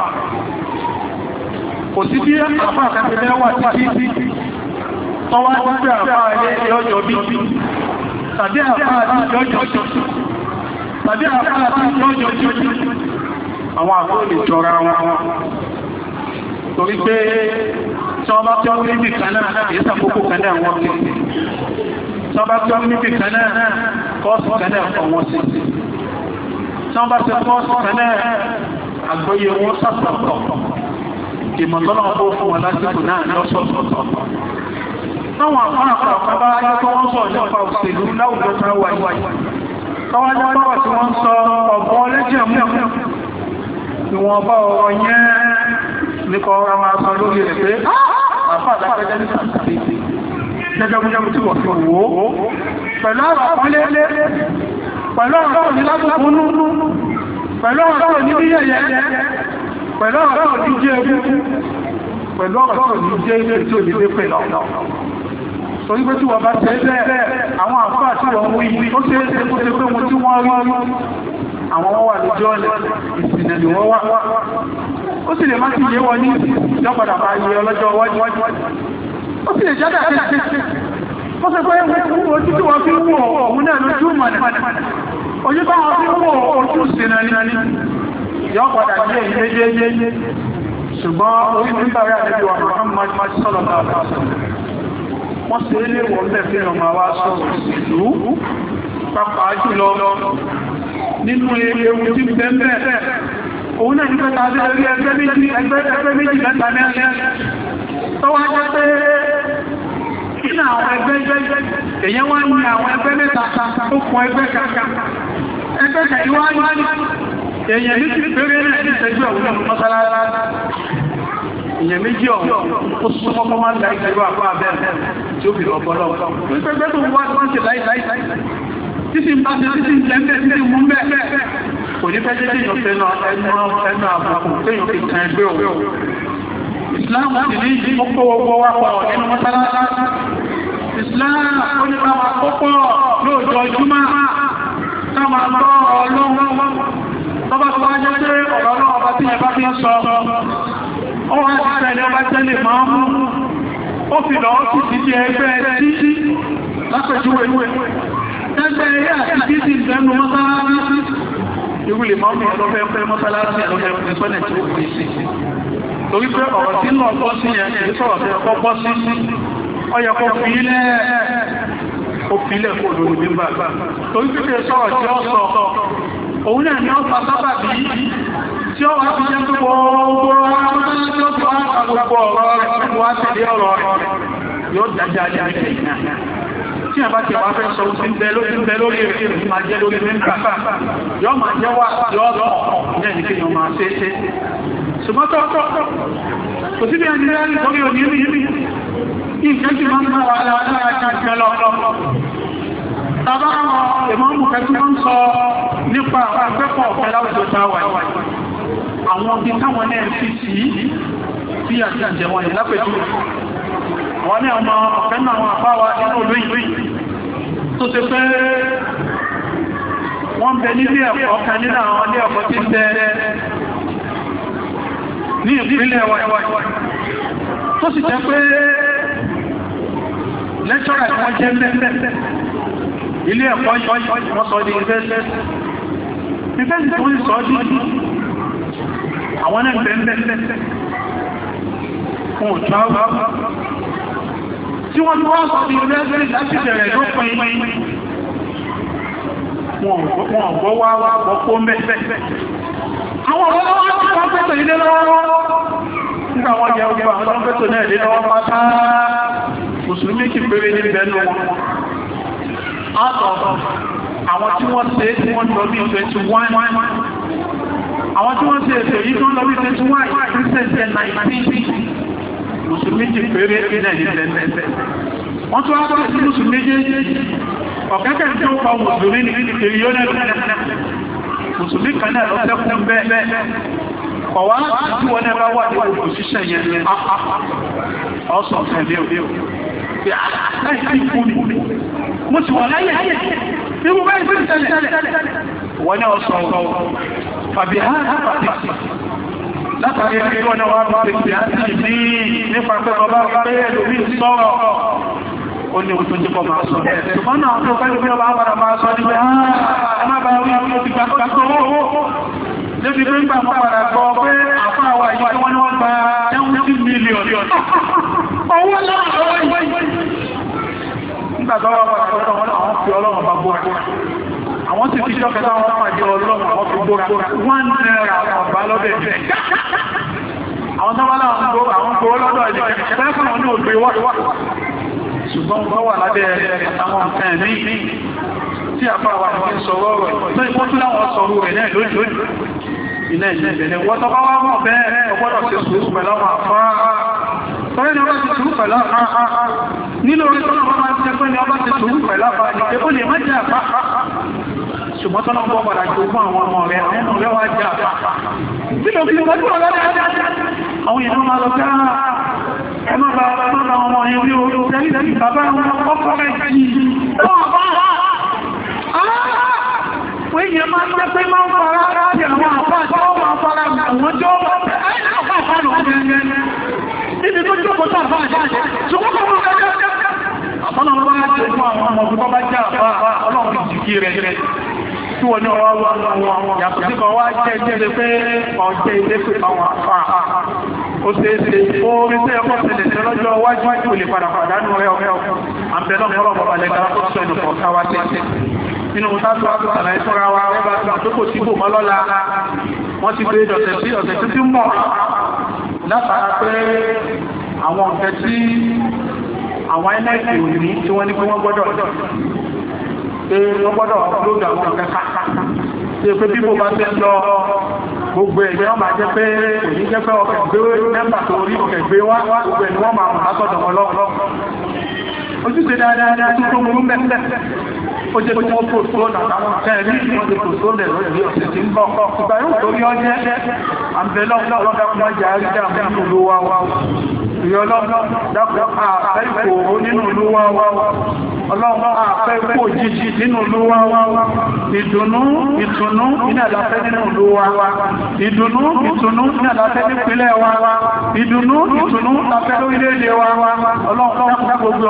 kò sí bí àpá àkàtẹ̀lẹ́ wà títí tọ́wá gbogbo àpá ilé ọjọ́ bí tàbí àpá àti ìjọjọ́ tàbí àpá àti ìjọjọ́ àwọn àpá olè jọra wọn torí pé tí wọ́n bá tí wọ́n níbi kanáà kìí sàkókò kanáà wọ́n kí tí wọ́n bá tí wọ́n níbi kanáà kọ́ọ̀sì kanáà fọ́ wọ́n sí tí wọ́n bá tí kọ́ọ̀sì kanáà àgbóyé wọn sàtọ̀tọ̀ ìmọ̀tọ́nà ọgbọ́ fún wọn lásìkò náà lọ́sọ̀tọ̀tọ̀. Táwọn àpárapàá bá yá tó wọ́n sọ nípa òṣèlú láwùjọ táwà yìí. Táwọn ajápáwà tí wọ́n sọ ọ̀bọ̀ lẹ́jẹ̀ mú ni wọ́n bá ọ̀rọ̀ yẹn nípa ọ̀rọ̀ máa sọ lórí rẹ̀ pé àpá àdájẹ́ ní sàtàrí. Gẹ́gẹ́ tí wọ́n fi wò ó pẹ̀lú ọ̀rọ̀ àpọ́nlé pẹ̀lú ọ̀rọ̀ tó ní lábùkúnú pẹ̀lú ọ̀rọ̀ tó ní bí yẹ̀yẹ́ pẹ̀lú ọ̀rọ̀ tó ní jẹ́ egún pẹ̀lú ọ̀rọ̀ tó ní jẹ́ ilé tí ò ní pé pẹ̀lú torí pé tí wọ́n bá tẹ́ bẹ́ẹ̀ àwọn àfáà tí wọ́n wí ó ṣe é ṣe kó ṣe pé mo tí wọ́n rí àwọn wọ́n wà lójú ọ̀nà ìsìnà ni wọ́n wá ó sì lè má ti yé wọn ní ìjọpadà bá yẹ ọlọ́jọ́ wájú ó sì lè jádà kéèkéé ó sì pé ojú tí wọ́n fi ń wò òun náà lójú mọ̀nà ojú bá wọn fi ń wò ojú ìsìnà ní ìjọpadà jẹ́ ìgbéjéjé ṣùgbọ́n orí nígbàrí àlejò Muhammad sallallahu alaihi wasallam wọ́n sì lè wọ́n bẹ̀ fi ọmọ wa sọ̀rọ̀ ìlú pàápàá jùlọ nínú ewu tí bẹ́ẹ̀ òun náà ní pẹ́ta rí ẹgbẹ́ méjì ẹgbẹ́ méjì mẹ́ta mẹ́rin tó wá jẹ́ pé nínú àwọn ẹgbẹ́ èyàn wá ní àwọn ẹgbẹ́ mẹ́ta ó kún ẹgbẹ́ kankan ẹgbẹ́ kẹ̀yíwá ní èyàn ní ti péré náà ní ìṣẹ́jú ọ̀hún mọ́sálásá èyàn méjì ọ̀hún ó súnmọ́ kọ́ máa ń da ìṣẹ́jú àpá abẹ́rẹ́ tí ó fi lọ bọ́lọ́ pẹ́pẹ́ tó wá tó ń ṣe láìláì títí ń bá ṣe títí ń jẹ́ mẹ́ títí mú mẹ́ kò ní fẹ́ jẹ́ téèyàn fẹ́ náà ẹnu ẹnu àbùkù téèyàn fi kan ẹgbẹ́ òun ìsìláàmù sì ní ọkọ̀ owó wá pọ̀ nínú mọ́sálásá ìsìláàmù ó ní káwà pọ́pọ̀ lóòjọ́ ìjúmọ́ káwà lọ́ ọlọ́run tọ́bá tó wá jẹ́ pé ọ̀rọ̀ ọlọ́run ọba tí ẹ bá fi ń sọ ó wá ti tẹ́lẹ̀ ọba tẹ́lẹ̀ máa mú ó fi lọ sí ti di ẹgbẹ́ títí lápẹjúwé ẹgbẹ́ eré àti títí ìbẹ̀nu mọ́sálásí ìwúlè máa mú ọlọ́fẹ́ pẹ́ mọ́sálásí ọlọ́fẹ́ pẹ́sọ́nẹ̀ tí ó fi sí torí pé ọ̀rọ̀ tí ń lọ gbọ́ sí ẹ̀ kìí sọ̀rọ̀ tí ọkọ̀ gbọ́ sí ọyẹ kó fi ilẹ̀ ó fi ilẹ̀ kó lórí nígbà torí pé sọ̀rọ̀ tí ó sọ òun náà ni ó fa sábà bí tí ó wá fi jẹ́ pé gbogbo yóò dájá ní àjẹ́ ìná tí a bá ti wá fẹ́ sọ sí bẹ lórí bẹ lórí rẹ̀ máa jẹ́ lórí mẹ́ta yóò máa jẹ́ wà yóò lọ ní ẹni kéèyàn máa ṣe ṣe ṣùgbọ́n tọ́tọ́ kò sí bí ẹni rẹ̀ lórí òní rí rí ìṣẹ́jú máa ń bá wà lára kàkẹ́ lọ tàbá àwọn ìmọ̀mù kẹtù wọ́n sọ nípa àwọn akẹ́kọ̀ọ́ ọ̀fẹ́ láwùjọ táwà àwọn bí táwọn náà fi sí bí àti àjẹwọ̀n yìí lápẹ̀jú àwọn ní ọmọ ọ̀fẹ́ náà àwọn àpáwà nínú olóyìn tó ṣe pé wọ́n bẹ nílé ẹ̀kọ́ kan nínú àwọn ilé ẹ̀kọ́ tí ń bẹ ní ìpínlẹ̀ wa tó sì jẹ́ pé lẹ́ṣọ́rà tí wọ́n jẹ́ mẹ́fẹ́ ilé ẹ̀kọ́ wọ́n sọ di ìfẹ́sẹ̀ ìfẹ́sẹ̀ tó ń sọ di àwọn náà bẹ̀ẹ̀bẹ̀ẹ̀ fún òtúwà tí wọ́n tí wọ́n sọ di ìfẹ́sẹ̀ láti bẹ̀rẹ̀ ló pín wọn gbọ́ wá wá gbọ́kó mẹ́fẹ́ àwọn ọlọ́wọ́ tí wọ́n pẹ́tọ̀ ilé lọ́wọ́ nígbà wọ́n jẹ́ ọgbà àwọn pẹ́tọ̀ náà ilé lọ́wọ́ pátá mùsùlùmí kì péré ní bẹ̀ẹ́nu wọn àwọn tí wọ́n ṣe tí wọ́n lọ bí twenty-one àwọn tí wọ́n ṣe ètò yìí tó lọ bí twenty-one christian ten nineteen mùsùlùmí ti pèrè ilẹ̀ ìlẹ̀ wọ́n tó wá bọ́ sí mùsùlùmí méjèèjì ọ̀kẹ́kẹ́ tí ó pa mùsùlùmí ní ìpèrè yóò náà mùsùlùmí kan náà lọ sẹ́kùn bẹ́ẹ̀ ọ̀wá tí wọ́n náà bá wà ní òṣìṣẹ́ yẹn ọ̀sọ̀ tẹ̀lé òdé mo ti wà láyé irú bá ìfẹ́ ìtẹ́lẹ̀ wọ́n ní ọ̀sọ̀ ọ̀gọ́ fàbí ha pàtàkì látàrí ẹgbẹ́ wọn náà wá bá pẹ̀lú àti ní nípa pẹ́ ọba pẹ́ ẹlòmí sọ́rọ̀ ó ní ohun tó jẹ́ kọ́ máa sọ ṣùgbọ́n náà tó pẹ́lú bí ọba àpàdà máa sọ nígbẹ́ ẹmá bá wí ó ti gbàgbà owó débi pé ń gbà mọ́ padà gbọ́ pé àfáàwà yìí wọ́n ní wọ́n gba seventy million owó láàárọ̀ nígbàtọ́wọ́ pàtàkì wọn àwọn fi ọlọ́run bá gbóra àwọn ti fi ṣọ́kẹta wọn máa jẹ ọlọ́run àwọn fi gbóra wọ́n náírà àwọn ọ̀bá lọ́bẹ̀ jẹ́ àwọn tọ́wọ́lá àwọn gbówó lọ́dọ̀ ẹ̀jẹ̀ fẹ́fẹ́ wọn ní ògbé wá ṣùgbọ́n wọ́n wà lábẹ́ àwọn nǹkan ẹ̀mí tí àpá wà ní sọ̀rọ̀ rẹ̀ tó ìpọ́tún láwọn sọ̀rọ̀ rẹ̀ náà lónìí ilẹ̀ ìjẹ̀lẹ̀ wọ́n tọ́ bá wá mọ̀ bẹ́ẹ̀ ọgbọ́dọ̀ sí sùúrù pẹ̀lú àwọn àfáà Tọ́lẹ́ ni ọba ti sùúrù pẹ̀lú àpá. Nínú orí tọ́lọ́ ọba ti jẹ́ pé ni ọba ti sùúrù pẹ̀lú àpá ni ó lè má jẹ́ àpá. Ṣùgbọ́n tọ́lọ́ bọ́ padà jogún àwọn ọmọ rẹ̀, àwọn ọmọ rẹ̀ wá jẹ́ àpá. Nínú òfin ọjọ́ ọlọ́dẹ àwọn èèyàn máa lọ ká ẹmọ́ bá ọmọ yẹn bí orí orí bàbá wọn ọkọ̀ rẹ̀ jì. Wọ́n yẹ máa ń jẹ́ pé máa ń fara ráàdì àwọn àpá àti ọmọ afárá àwọn jọ́ níbi tó jókòó tó àfáà jáde ṣùgbọ́n kọ́ mọ́ gẹ́gẹ́ àfánà ọlọ́wọ́ láti ẹ̀kọ́ àwọn ọmọ ọdún tó bá já àfáà ọlọ́run ti kí rẹ̀ rẹ̀ tí wọ́n ní ọwọ́ wọn yàtọ̀ sí kan wá jẹ́ jẹ́ pé ọjẹ́ ilé pé àwọn àfáà ó ṣe é ṣe orí tí ẹkọ́ tẹ̀lẹ̀ tẹ́ lọ́jọ́ wájú wájú lè padà pàdánù rẹ̀ ọ̀rẹ́ àbẹ̀lọ́ mọ́rọ̀ bàbá lẹ́gbà tó sọ ẹnu pọ̀ káwá tẹ́tẹ́ nínú tátù àtúntàlà ìfúnra wa rẹ̀ bá tó kò sí bò mọ́ lọ́la wọ́n ti gbé ọ̀sẹ̀ sí ọ̀sẹ̀ tó ti ń bọ̀ látara pé àwọn ọ̀fẹ́ tí àwọn ẹlẹ́ẹ̀kì òní tí wọ́n ní pé wọ́n gbọ́dọ̀ pé wọ́n gbọ́dọ̀ lóòdù àwọn ọ̀fẹ́ káàkà tí pé bí mo bá tẹ́ lọ gbogbo ẹ̀gbẹ́ wọ́n máa jẹ́ pé òní jẹ́ pé ọkẹ̀ gbé nẹ́mbà tó rí ọkẹ̀ gbé wá gbogbo ẹ̀ ni wọ́n máa mọ̀ látọ̀dọ̀ wọn lọ́wọ́ ojúṣe dáadáa tó tó mú mẹ́fẹ́ ó jẹ́ pé wọ́n pòtòlù àtàwọn kẹrí wọ́n ti pòtòlù ẹ̀rọ ìlú ọ̀sẹ̀ tí ń bọ̀ ìgbà yóò tó rí ọjẹ́ àbẹ̀lọ́pọ̀lọ́pọ̀ járí dáàmù nínú olówá wa ìyọlọ́pọ̀ àfẹ́ ìkòrò nínú olówá wa ọlọ́pọ̀ àfẹ́ ìkò jíjì nínú olówá wa ìdùnnú ìtùnnú ní àlàfẹ́ nínú olówá wa ìdùnnú ìtùnnú ní àlàfẹ́ nípínlẹ̀ wa ìdùnnú ìtùnnú láfẹ́ lórílẹ̀-èdè wa ọlọ́pọ̀ gbogbo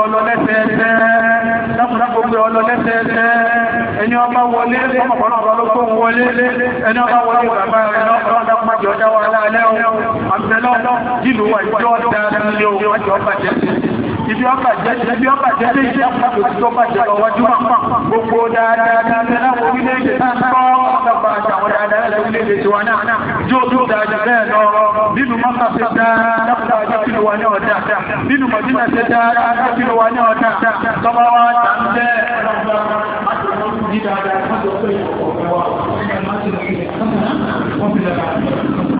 ọlọ́lẹ́sẹ̀ẹ́sẹ́ ẹni ọba wọlé ọmọkànlá ọba ló kó wọlé ẹni ọba wọlé bàbá rẹ̀ lọ́pọ̀lọpọ̀ májọ dáwà láàrẹ́ àbẹ̀lọ́ jìlú wà ìjọ dáadáa ní owó májọ ọba jẹ́ ibi ọba jẹ́ ibi ọba jẹ́ lé ìjẹ́ àpapọ̀ tí ó bá jẹ́ lọ́wọ́jú gbogbo dáadáa láwọn orílẹ̀-èdè náà kọ́ ọ̀pọ̀ àtàwọn dáadáa lẹ́wọ́lẹ̀-èdè tí wà náà jó tó dáadáa bẹ́ẹ̀ lọ nínú mọ́ta ṣe dáadáa jẹ́ kí ló wà ní ọ̀dá nínú mọ̀dínà ṣe dáadáa jẹ́ kí ló wà ní ọ̀dá tọ́bá wá tàbí Thank you.